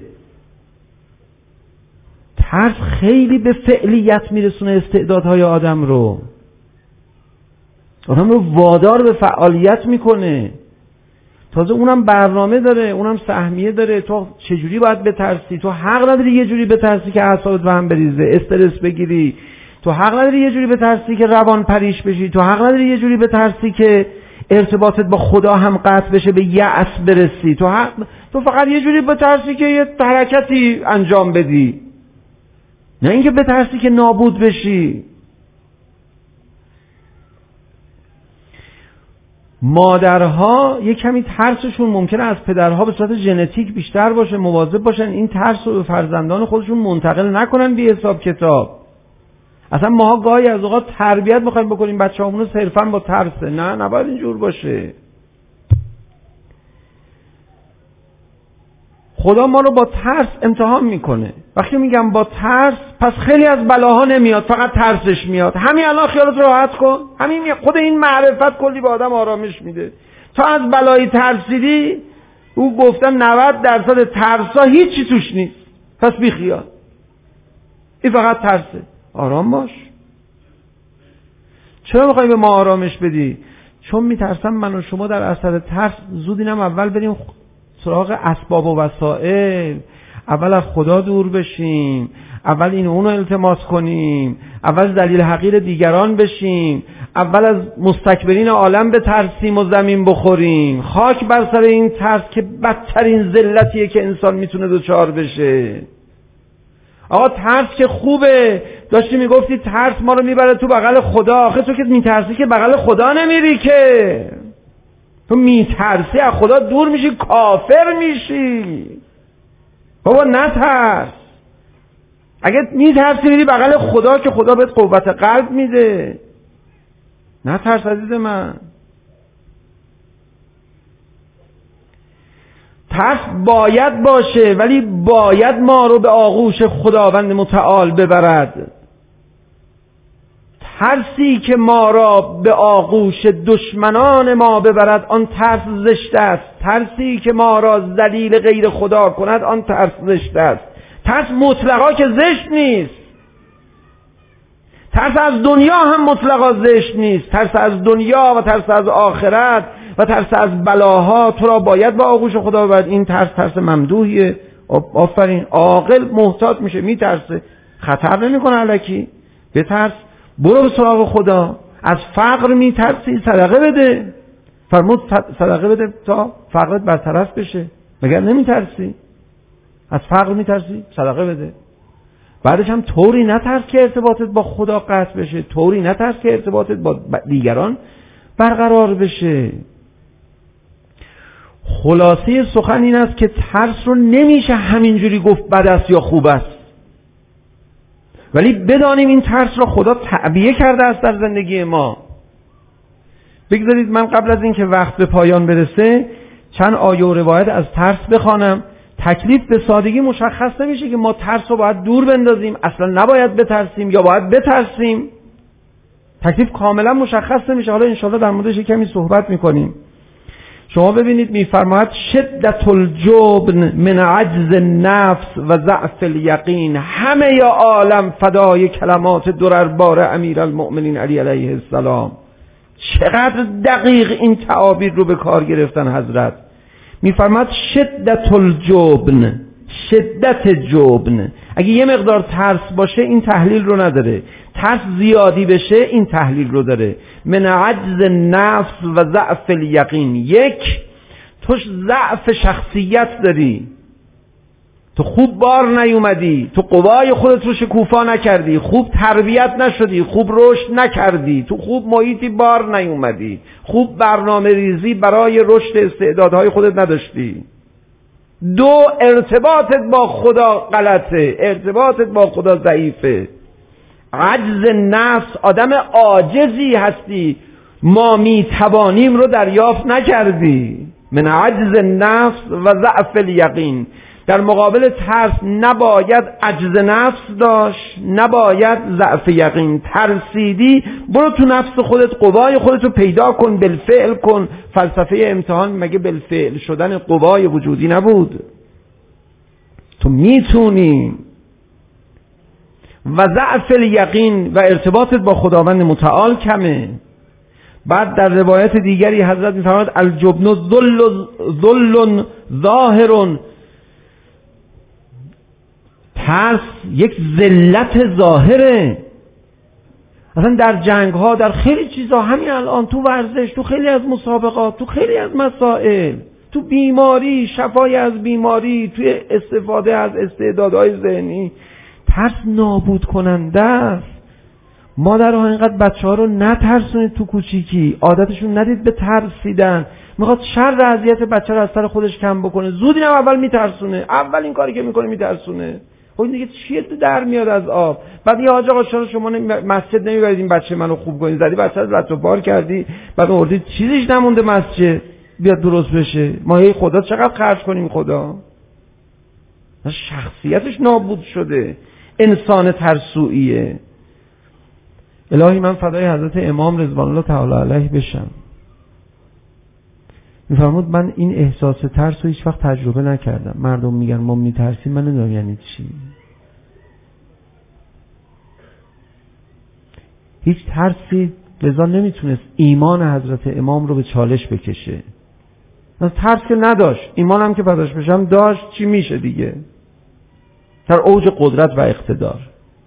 ترس خیلی به فعلیت میرسونه استعدادهای آدم رو. آدم رو وادار به فعالیت میکنه. تازه اونم برنامه داره، اونم سهمیه داره. تو چجوری باید بترسی؟ تو حق نداری یه جوری بترسی که اعصابت به هم بریزه، استرس بگیری. تو حق نداری یه جوری بترسی که روان پریش بشی. تو حق نداری یه جوری بترسی که ارتباطت با خدا هم قطع بشه، به یأس برسی. تو حق تو فقط یه جوری بترسی که یه حرکتی انجام بدی، نه اینکه بترسی که نابود بشی. مادرها یه کمی ترسشون ممکنه از پدرها به صورت ژنتیک بیشتر باشه. مواظب باشن این ترس رو به فرزندان خودشون منتقل نکنن بی حساب کتاب. اصلا ماها گاهی از اوقات تربیت میخوایم بکنیم بچه‌هامون رو صرفا با ترس. نه، نباید اینجور باشه. خدا ما رو با ترس امتحان میکنه. وقتی میگم با ترس، پس خیلی از بلاها نمیاد، فقط ترسش میاد. همین الان خیالت راحت کن. همین خود این معرفت کلی به آدم آرامش میده. تا از بلایی ترسیدی، او گفتن نود درصد ترسا هیچی توش نیست، پس بی خیال، این فقط ترسه. آرام باش. چرا میخوای به ما آرامش بدی؟ چون میترسم من و شما در اثر ترس زود اینم اول بریم سراغ اسباب و وسائل، اول از خدا دور بشیم، اول این اونو التماس کنیم، اول ذلیل حقیر دیگران بشیم، اول از مستکبرین عالم بترسیم و زمین بخوریم. خاک بر سر این ترس که بدترین ذلتیه که انسان میتونه دوچار بشه. آقا ترس که خوبه. داشتی میگفتی ترس ما رو میبره تو بغل خدا. آخه تو که میترسی که بغل خدا نمیری، که تو میترسی از خدا دور میشی، کافر میشی. بابا نترس. اگه میترسی میری بغل خدا که خدا بهت قوت قلب میده. نترس عزیز من. ترس باید باشه، ولی باید ما رو به آغوش خداوند متعال ببرد. ترسی که ما را به آغوش دشمنان ما ببرد، آن ترس زشت است. ترسی که ما را ذلیل غیر خدا کند، آن ترس زشت است. ترس مطلقا که زشت نیست. ترس از دنیا هم مطلقا زشت نیست. ترس از دنیا و ترس از آخرت و ترس از بلاها تو را باید با آغوش خدا ببرد. این ترس ترس ممدوحیه. آفرین. عاقل محتاط میشه، میترسه، خطر نمیکنه الکی. بترس، برو به سراغ خدا. از فقر میترسی، صدقه بده. فرمود صدقه بده تا فقرت برطرف بشه. مگر نمیترسی؟ از فقر میترسی، صدقه بده. بعدش هم طوری نترس که ارتباطت با خدا قطع بشه، طوری نترس که ارتباطت با دیگران برقرار بشه. خلاصه سخن این است که ترس رو نمیشه همینجوری گفت بد است یا خوب است، ولی بدانیم این ترس رو خدا تعبیه کرده است در زندگی ما. بگذارید من قبل از این که وقت به پایان برسه چند آیه و روایت از ترس بخوانم. تکلیف به سادگی مشخص نمیشه که ما ترس رو باید دور بندازیم، اصلا نباید بترسیم یا باید بترسیم. تکلیف کاملا مشخص نمیشه. حالا انشاءالله در موردش کمی صحبت میکنیم. شما ببینید میفرماید شدت الجبن من عجز النفس و ضعف الیقین، همه یا عالم فدای کلمات درربار امیرالمؤمنین علی علیه السلام. چقدر دقیق این تعابیر رو به کار گرفتن حضرت. میفرماید شدت الجبن، شدت جبن. اگه یه مقدار ترس باشه این تحلیل رو نداره، ترس زیادی بشه این تحلیل رو داره. من عجز نفس و ضعف الیقین، یک توش ضعف شخصیت داری، تو خوب بار نیومدی، تو قوای خودت رو شکوفا نکردی، خوب تربیت نشدی، خوب رشد نکردی، تو خوب محیطی بار نیومدی، خوب برنامه ریزی برای رشد استعدادهای خودت نداشتی. دو، ارتباطت با خدا غلطه، ارتباطت با خدا ضعیفه. عجز نفس، آدم عاجزی هستی، ما می توانیم رو دریافت نکردی. من عجز نفس و ضعف الیقین. در مقابل ترس نباید عجز نفس داشت، نباید ضعف یقین. ترسیدی برو تو نفس خودت قوای خودت رو پیدا کن، بالفعل کن. فلسفه امتحان مگه بالفعل شدن قوای وجودی نبود؟ تو میتونی. و ضعف الیقین و ارتباطت با خداوند متعال کمه. بعد در روایت دیگری حضرت می‌فرماید الجبن ذل ذل ظاهر، ترس یک ذلت ظاهره. اصلا در جنگ ها، در خیلی چیزا، همین الان تو ورزش، تو خیلی از مسابقات، تو خیلی از مسائل، تو بیماری، شفای از بیماری، توی استفاده از استعدادهای ذهنی، ترس نابود کننده است. مادرها اینقدر بچه ها رو نترسونید تو کوچیکی، عادتشون ندید به ترسیدن. میخواد شر اذیت بچه رو از سر خودش کم بکنه، زودی هم اول میترسونه، اول این کاری که میکنه میترسونه. خب این دیگه چیه تو در میاد از آب؟ بعد یه حاج آقا چرا شما مسجد نمیبرید این بچه منو خوب کنید؟ زدی بچه رو رد و بار کردی، بعد آوردی چیزیش نمونده مسجد بیاد درست بشه. ما هی خدا چقدر خرج کنیم خدا؟ شخصیتش نابود شده، انسان ترسویه. الهی من فدای حضرت امام رضوان الله تعالی علیه بشم. میفرمود من این احساس ترس رو هیچ وقت تجربه نکردم. مردم میگن ما میترسیم، من نمیدونم یعنی چی. هیچ ترسی لذا نمیتونست ایمان حضرت امام رو به چالش بکشه. من ترس که نداشت، ایمانم که پداش بشم داشت، چی میشه دیگه؟ در اوج قدرت و اقتدار.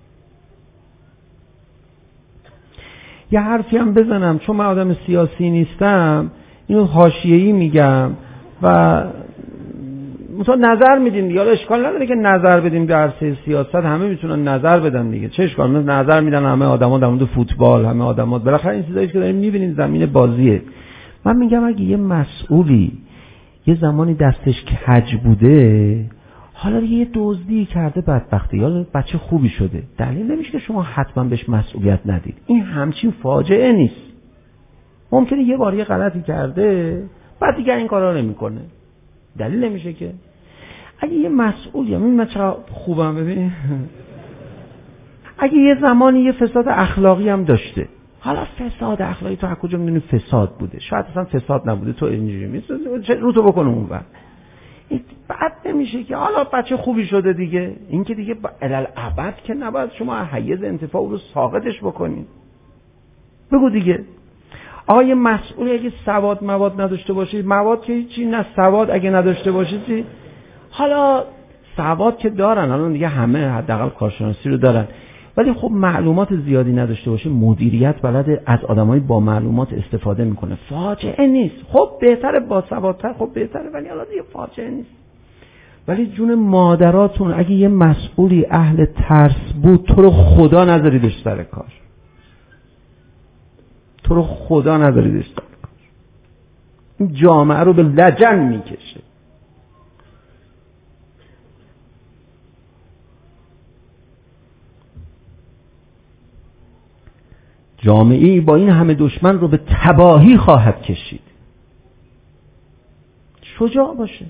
یه حرفی هم بزنم، چون من آدم سیاسی نیستم اینو حاشیه‌ای میگم و مثلا نظر میدیم دیگه. حالا اشکال نداره که نظر بدیم در عرصه سیاست، همه میتونن نظر بدن دیگه، چه اشکال؟ نظر میدن همه آدما در مورد فوتبال، همه آدما بالاخره این چیزایی که داریم میبینیم زمین بازیه. من میگم اگه یه مسئولی یه زمانی دستش کج بوده، حالا یه دزدی کرده بدبختی، یا بچه خوبی شده، دلیل نمیشه که شما حتما بهش مسئولیت ندید. این همچین فاجعه نیست. ممکنه یه بار یه غلطی کرده بعد دیگه این کارا نمیکنه، دلیل نمیشه که. اگه یه مسئولی، من چقدر خوبم ببین اگه یه زمانی یه فساد اخلاقی هم داشته، حالا فساد اخلاقی تو از کجا میدونی فساد بوده؟ شاید اصلا فساد نبوده، تو اینجوری میسه رو تو بکنه اون وقت بعد نمیشه که حالا بچه خوبی شده دیگه. این که دیگه الالعبد که نباید شما حیز انتفاع رو ساقطش بکنید. بگو دیگه آقای مسئول اگه سواد مواد نداشته باشید، مواد که هیچی نه، سواد اگه نداشته باشید چی؟ حالا سواد که دارن الان دیگه همه حداقل کارشناسی رو دارن، ولی خب معلومات زیادی نداشته باشه، مدیریت بلده، از آدمای با معلومات استفاده میکنه، فاجعه نیست. خب بهتره با سوادتر، خب بهتره، ولی حالا دیگه فاجعه نیست. ولی جون مادراتون اگه یه مسئولی اهل ترس بود، تو رو خدا نذاریدش سر کار، تو رو خدا نذاریدش سر کار. این جامعه رو به لجن میکشه. جامعه‌ای با این همه دشمن رو به تباهی خواهد کشید. شجاع باشه.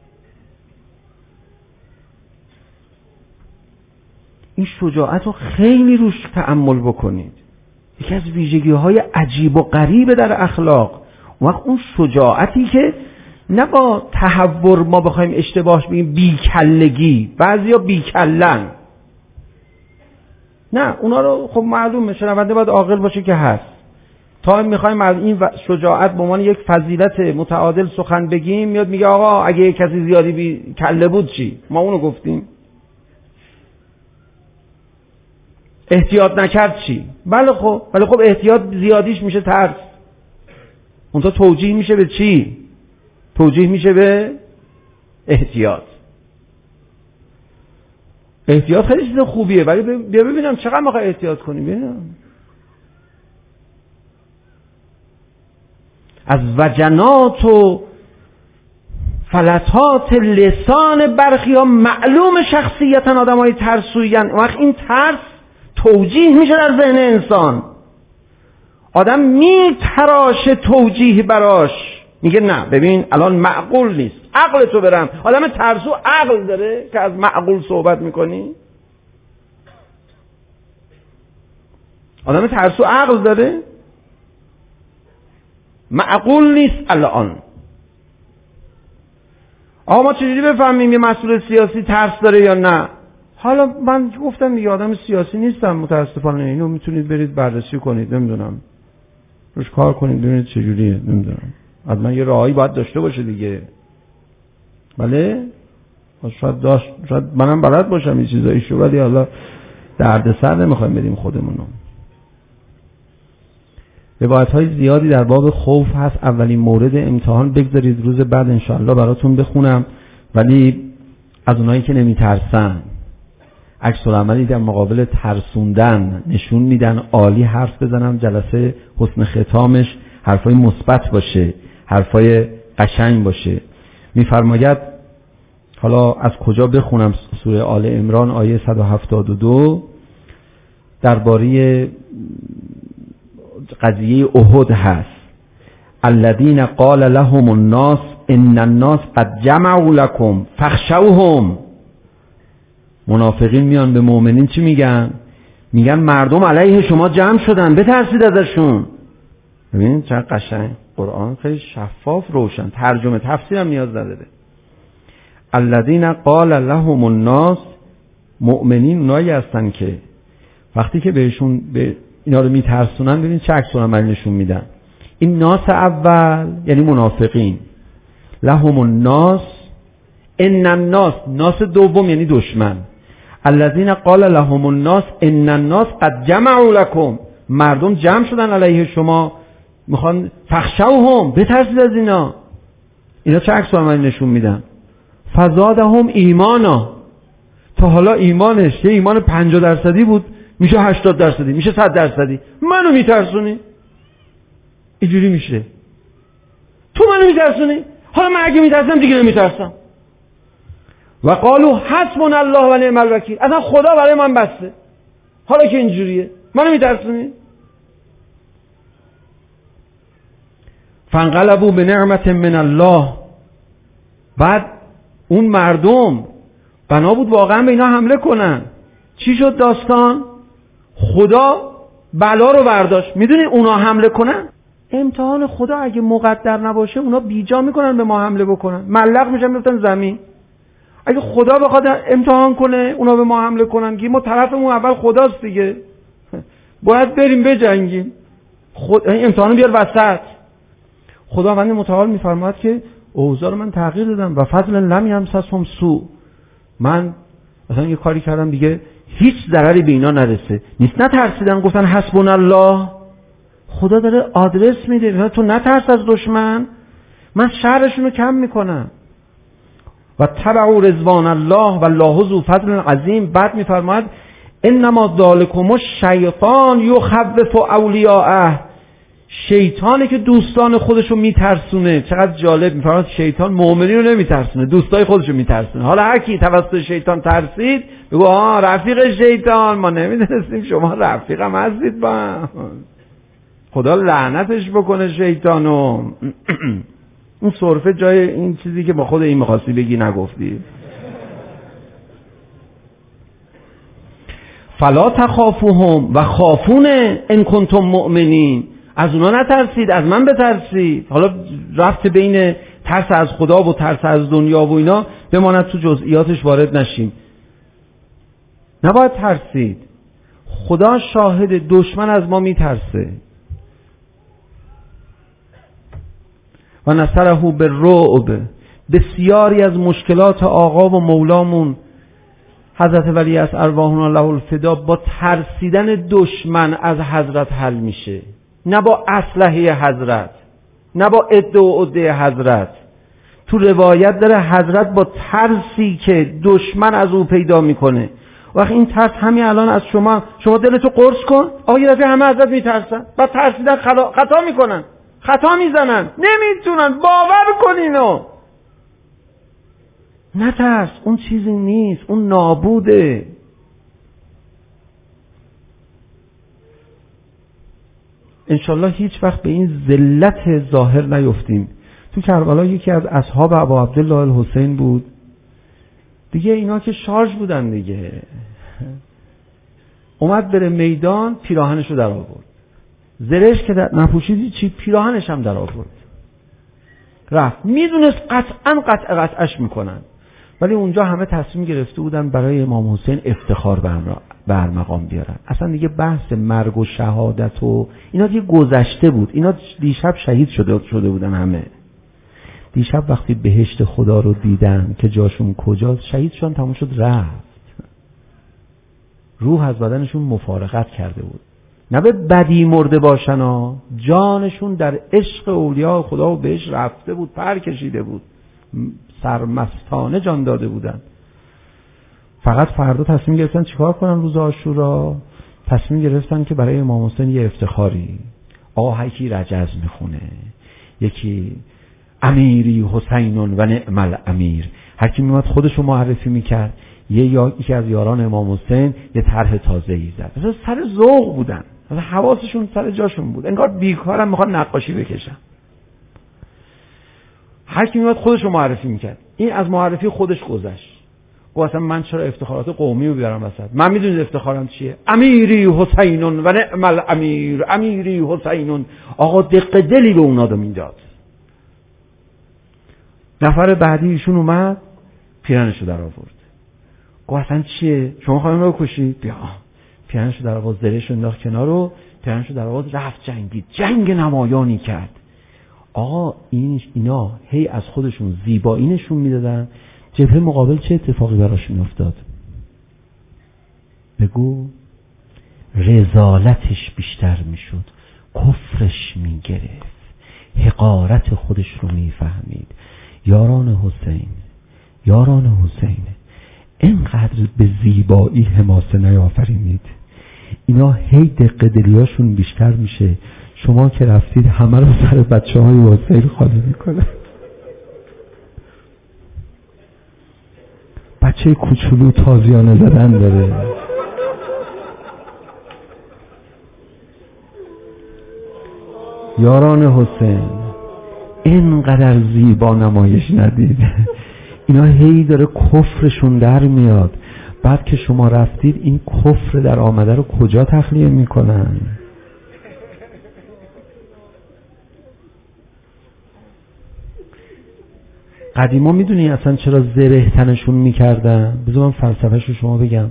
این شجاعت رو خیلی روش تأمل بکنید. یکی از ویژگی‌های عجیب و غریب در اخلاق. اون وقت اون شجاعتی که نه با تهور ما بخوایم اشتباهش بگیم بیکلگی، بعضیا بیکلن، نه اونا رو خب معلومه شنونده باید عاقل باشه که هست. تا میخوایم از این شجاعت به عنوان یک فضیلت متعادل سخن بگیم، میاد میگه آقا اگه یک کسی زیادی بی کله بود چی؟ ما اونو گفتیم. احتیاط نکرد چی؟ بله خب، ولی خب احتیاط زیادیش میشه ترس. اون تا توجیه میشه به چی؟ توجیه میشه به احتیاط. احتیاط خیلی چیز خوبیه، ولی بیا ببینم چقدر میخوای احتیاط کنی. ببینم از وجنات و فلتات لسان برخی ها معلوم شخصیتن آدم های ترسویین. وقت این ترس توجیه میشه در ذهن انسان، آدم میتراشه توجیه براش، میگه نه ببین الان معقول نیست، عقل تو برم. آدم ترسو عقل داره که از معقول صحبت میکنی؟ آدم ترسو عقل داره؟ معقول نیست الان. آقا ما چجوری بفهمیم یه مسئول سیاسی ترس داره یا نه؟ حالا من گفتم دیگه آدم سیاسی نیستم متاسفانه، اینو میتونید برید بررسی کنید، نمیدونم روش کار کنید ببینید چجوریه، نمیدونم حتما یه راهی باید داشته باشه دیگه. بله شاید داشت، شاید منم بلد باشم این چیزایشو، ولی حالا دردسر نمیخوایم بدیم خودمونو. روایت‌های زیادی در باب خوف هست. اولین مورد امتحان بگذارید روز بعد انشاءالله براتون بخونم، ولی از اونایی که نمیترسن، عکس العملی در مقابل ترسوندن نشون میدن، عالی حرف بزنم، جلسه حسن ختامش حرفای مثبت باشه، حرفای قشنگ باشه. میفرماید، حالا از کجا بخونم؟ سوره آل عمران آیه صد و هفتاد و دو درباره قضیه احد هست. الذین قال لهم الناس ان الناس قد جمعوا لكم فاخشوهم. منافقین میان به مؤمنین چی میگن؟ میگن مردم علیه شما جمع شدن، بترسید ازشون. ببینید چقدر قشنگ قرآن، خیلی شفاف روشن، ترجمه تفسیر هم نیاز نداره. الذین قال لهم الناس، مؤمنین اونایی هستن که وقتی که بهشون به اینا رو میترسونن، ببین چه عکس العمل نشون میدن. این ناس اول یعنی منافقین، لهم الناس، ان الناس، ناس دوم یعنی دشمن. الذین قال لهم الناس ان الناس قد جمعوا لكم، مردم جمع شدن علیه شما، میخوان فخشوهم، بترسید از اینا. اینا چه عکس العمل نشون میدن؟ فزادهم ایمانا، تا حالا ایمانش یه ایمان پنجاه درصدی بود میشه هشتاد درصدی، میشه صد درصدی. منو میترسونی؟ اینجوری میشه. تو منو میترسونی؟ حالا من اگه میترسم دیگه نمیترسم. و قالوا حسبنا الله و نعم الوکیل، اصلا خدا برای من بسته. حالا که اینجوریه منو میترسونی؟ فانقلبوا بنعمت من الله، بعد اون مردم بنا بود واقعا به اینا حمله کنن. چی شد داستان؟ خدا بلا رو برداشت. میدونی اونا حمله کنن، امتحان خدا اگه مقدر نباشه اونا بیجا میکنن به ما حمله بکنن، ملق میشن میفتن زمین. اگه خدا بخواد امتحان کنه اونا به ما حمله کنن، که ما طرفمون اول خداست دیگه، باید بریم بجنگیم. خود این امتحانو بیار وسط. خداوند متعال میفرماید که اوضاع رو من تغییر دادم و فضل لم یمسسهم سوء، من مثلا یه کاری کردم دیگه هیچ ضرری به اینا نرسه. نیست نترسیدن، گفتن حسبنا الله. خدا داره آدرس میده، تو نترس از دشمن، من شرشون رو کم میکنم. و تبعوا رضوان الله والله ذو فضل عظیم. بعد میفرماید انما ذالکم الشیطان یخوف اولیاءه. شیطانی که دوستان خودشو میترسونه. چقدر جالب، میفرماید شیطان مؤمنین رو نمیترسونه، دوستای خودشو میترسونه. حالا هر کی توسط شیطان ترسید بگو آه رفیق شیطان، ما نمیدونستیم شما رفیقم هستید با خدا لعنتش بکنه شیطانو. اون صرفه جای این چیزی که با خود این می‌خواستی بگی نگفتی. فلا تخافوهم و خافون ان کنتم مؤمنین. از اونا نترسید، از من بترسید. حالا رفت بین ترس از خدا و ترس از دنیا و اینا بماند تو جزئیاتش وارد نشیم. نباید ترسید. خدا شاهد، دشمن از ما میترسه. و نصره بالرعب. بسیاری از مشکلات آقا و مولامون حضرت ولی از ارواحنا الله الفدا با ترسیدن دشمن از حضرت حل میشه، نه با اسلحه حضرت، نه با عده و عده حضرت. تو روایت داره حضرت با ترسی که دشمن از او پیدا میکنه. وقتی این ترس همین الان از شما، شما دلتو قرص کن، آقا یه دفعه همه ازت میترسن، بعد ترسیدن خطا میکنن، خطا میزنن، نمیتونن، باور کنینو. نترس، اون چیزی نیست، اون نابوده. انشالله هیچ وقت به این ذلت ظاهر نیفتیم. تو کربلا یکی از اصحاب ابا عبدالله الحسین بود دیگه، اینا که شارژ بودن دیگه، اومد بره میدان، پیراهنش رو در آورد، زرش که نپوشیدی چی، پیراهنش هم در آورد، رفت. میدونست قطعا قطع قطعش میکنن، ولی اونجا همه تصمیم گرفته بودن برای امام حسین افتخار بر مقام بیارن. اصلا دیگه بحث مرگ و شهادت و اینا دیگه گذشته بود. اینا دیشب شهید شده شده بودن همه. دیشب وقتی بهشت خدا رو دیدن که جاشون کجاست، شهید شدن، تموم شد، رفت. روح از بدنشون مفارقت کرده بود. نه به بدی مرده باشن ها، جانشون در عشق اولیاء خدا و بهش رفته بود، پر کشیده بود، سرمستانه جان داده بودن. فقط فردا تصمیم گرفتن چیکار کنن روز عاشورا؟ تصمیم گرفتن که برای امام حسین یه افتخاری، آقا یکی رجز میخونه، یکی امیری حسینون و نعم الامیر، هر کی میومد خودشو معرفی میکرد. یه یا یکی از یاران امام حسین یه طرح تازه‌ای زد. مثلا سر ذوق بودن، مثلا حواسشون سر جاشون بود، انگار بیکارن میخوان نقاشی بکشن. هر کی میومد خودشو معرفی میکرد. این از معرفی خودش گذشت. و اصلا من چرا افتخارات قومی رو بیارم وسط؟ من میدونید افتخارم چیه؟ امیری حسینون و نعم الامیر، امیری حسینون. آقا دق دلی به اونا دو میداد. نفر بعدی ایشون اومد، پیرنشو در آورد. گفت اصلا چیه؟ شما خواهیم رو بکشید؟ بیا. پیرنشو در آورد، زرهشو انداخت کنار رو، پیرنشو در آورد، رفت جنگید، جنگ نمایانی کرد. آقا این اینا هی از خودشون زیبایی نشون میدادن، جبهه مقابل چه اتفاقی براش میافتاد؟ بگو. رذالتش بیشتر میشد، کفرش میگرفت، حقارت خودش رو میفهمید. یاران حسین، یاران حسین اینقدر به زیبایی حماسه نیافرینید. اینا هی دق دلیاشون بیشتر میشه. شما که رفتید همه رو سر بچه های حسین خالی میکنه. بچه کوچولو تازیانه زدن داره. یاران حسین اینقدر زیبا نمایش ندید. اینا هی داره کفرشون در میاد. بعد که شما رفتید این کفر در آمده رو کجا تخلیه میکنن؟ قدیما میدونی اصلا چرا زره تنشون میکردن؟ بذار من فلسفه‌شو رو شما بگم.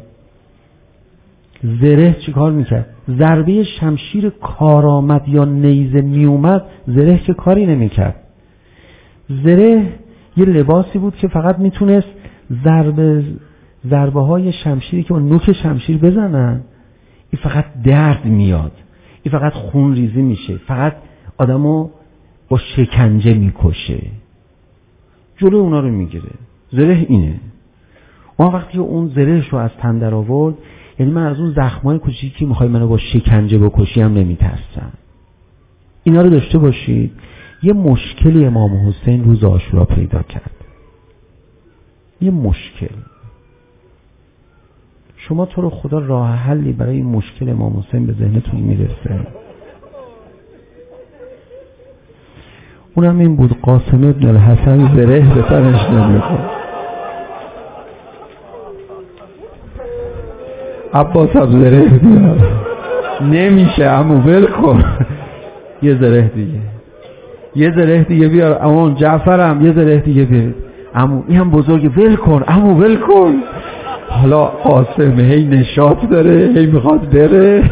زره چی کار میکرد؟ ضربه شمشیر کارآمد یا نیزه میومد، زره که کاری نمیکرد. زره یه لباسی بود که فقط میتونست ضربه ضربه های شمشیری که با نوک شمشیر بزنن، این فقط درد میاد، این فقط خون ریزی میشه، فقط آدمو با شکنجه میکشه، جلوی اونا رو میگیره. زره اینه. اون وقتی اون زرهش رو از تن در آورد، یعنی من از اون زخمای کوچیکی که میخوای منو با شکنجه بکشی هم نمیترسم. اینا رو داشته باشید. یه مشکلی امام حسین روز عاشورا پیدا کرد. یه مشکل. شما تو رو خدا راه حلی برای این مشکل امام حسین به ذهنتون میرسه؟ اونم این بود قاسم ابن الحسن زره به سرش نمیخورد. عباس هم زره بیار، نمیشه عمو ول کن، یه زره دیگه، یه زره دیگه بیار. عمو جعفرم یه زره دیگه بیار. عمو این هم بزرگه، ول کن عمو ول کن. حالا قاسم هی نشاط داره، هی میخواد بره.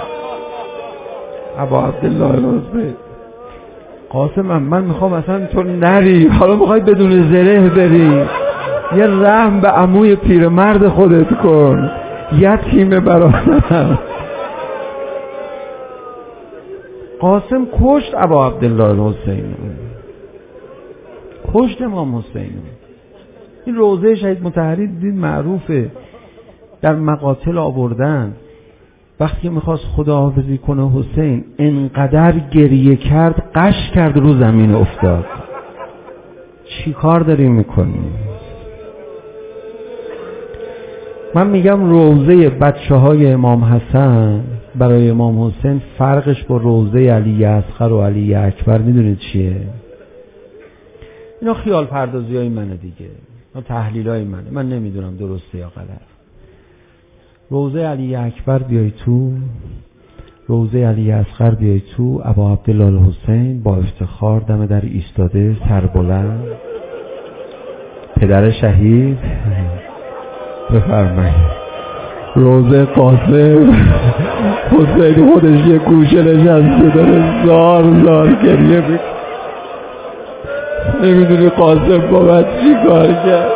ابا عبدالله الحسین، قاسم من میخوام اصلا تو نری، حالا میخوای بدون زره بری. یه رحم به عموی پیرمرد خودت کن، یتیم برادرم. قاسم کشت ابا عبدالله الحسین، کشت امام حسین. این روضه شهید مطهری دیدید معروفه، در مقاتل آوردن. وقتی میخواست خداحافظی کنه حسین، انقدر گریه کرد، قش کرد، رو زمین افتاد. چی کار داری میکنی؟ من میگم روضه بچه های امام حسن برای امام حسین فرقش با روضه علی اصغر و علی اکبر میدونید چیه؟ اینا خیال پردازی های منه دیگه، اینا تحلیل های منه، من نمیدونم درسته یا غلط. روضه علی اکبر بیای تو، روضه علی اصغر بیای تو، ابا عبدالله الحسین با افتخار دم در ایستاده، سربلند، پدر شهید. بفرمایید. روضه قاسم، حسین خودش یه گوشه نشسته داره زار زار گریه میکنه، نمیدونی قاسم با من چی کار کرد.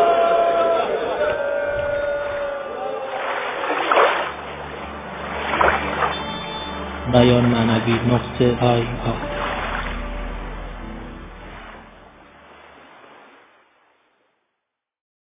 بیان معنوی نقطه آی آی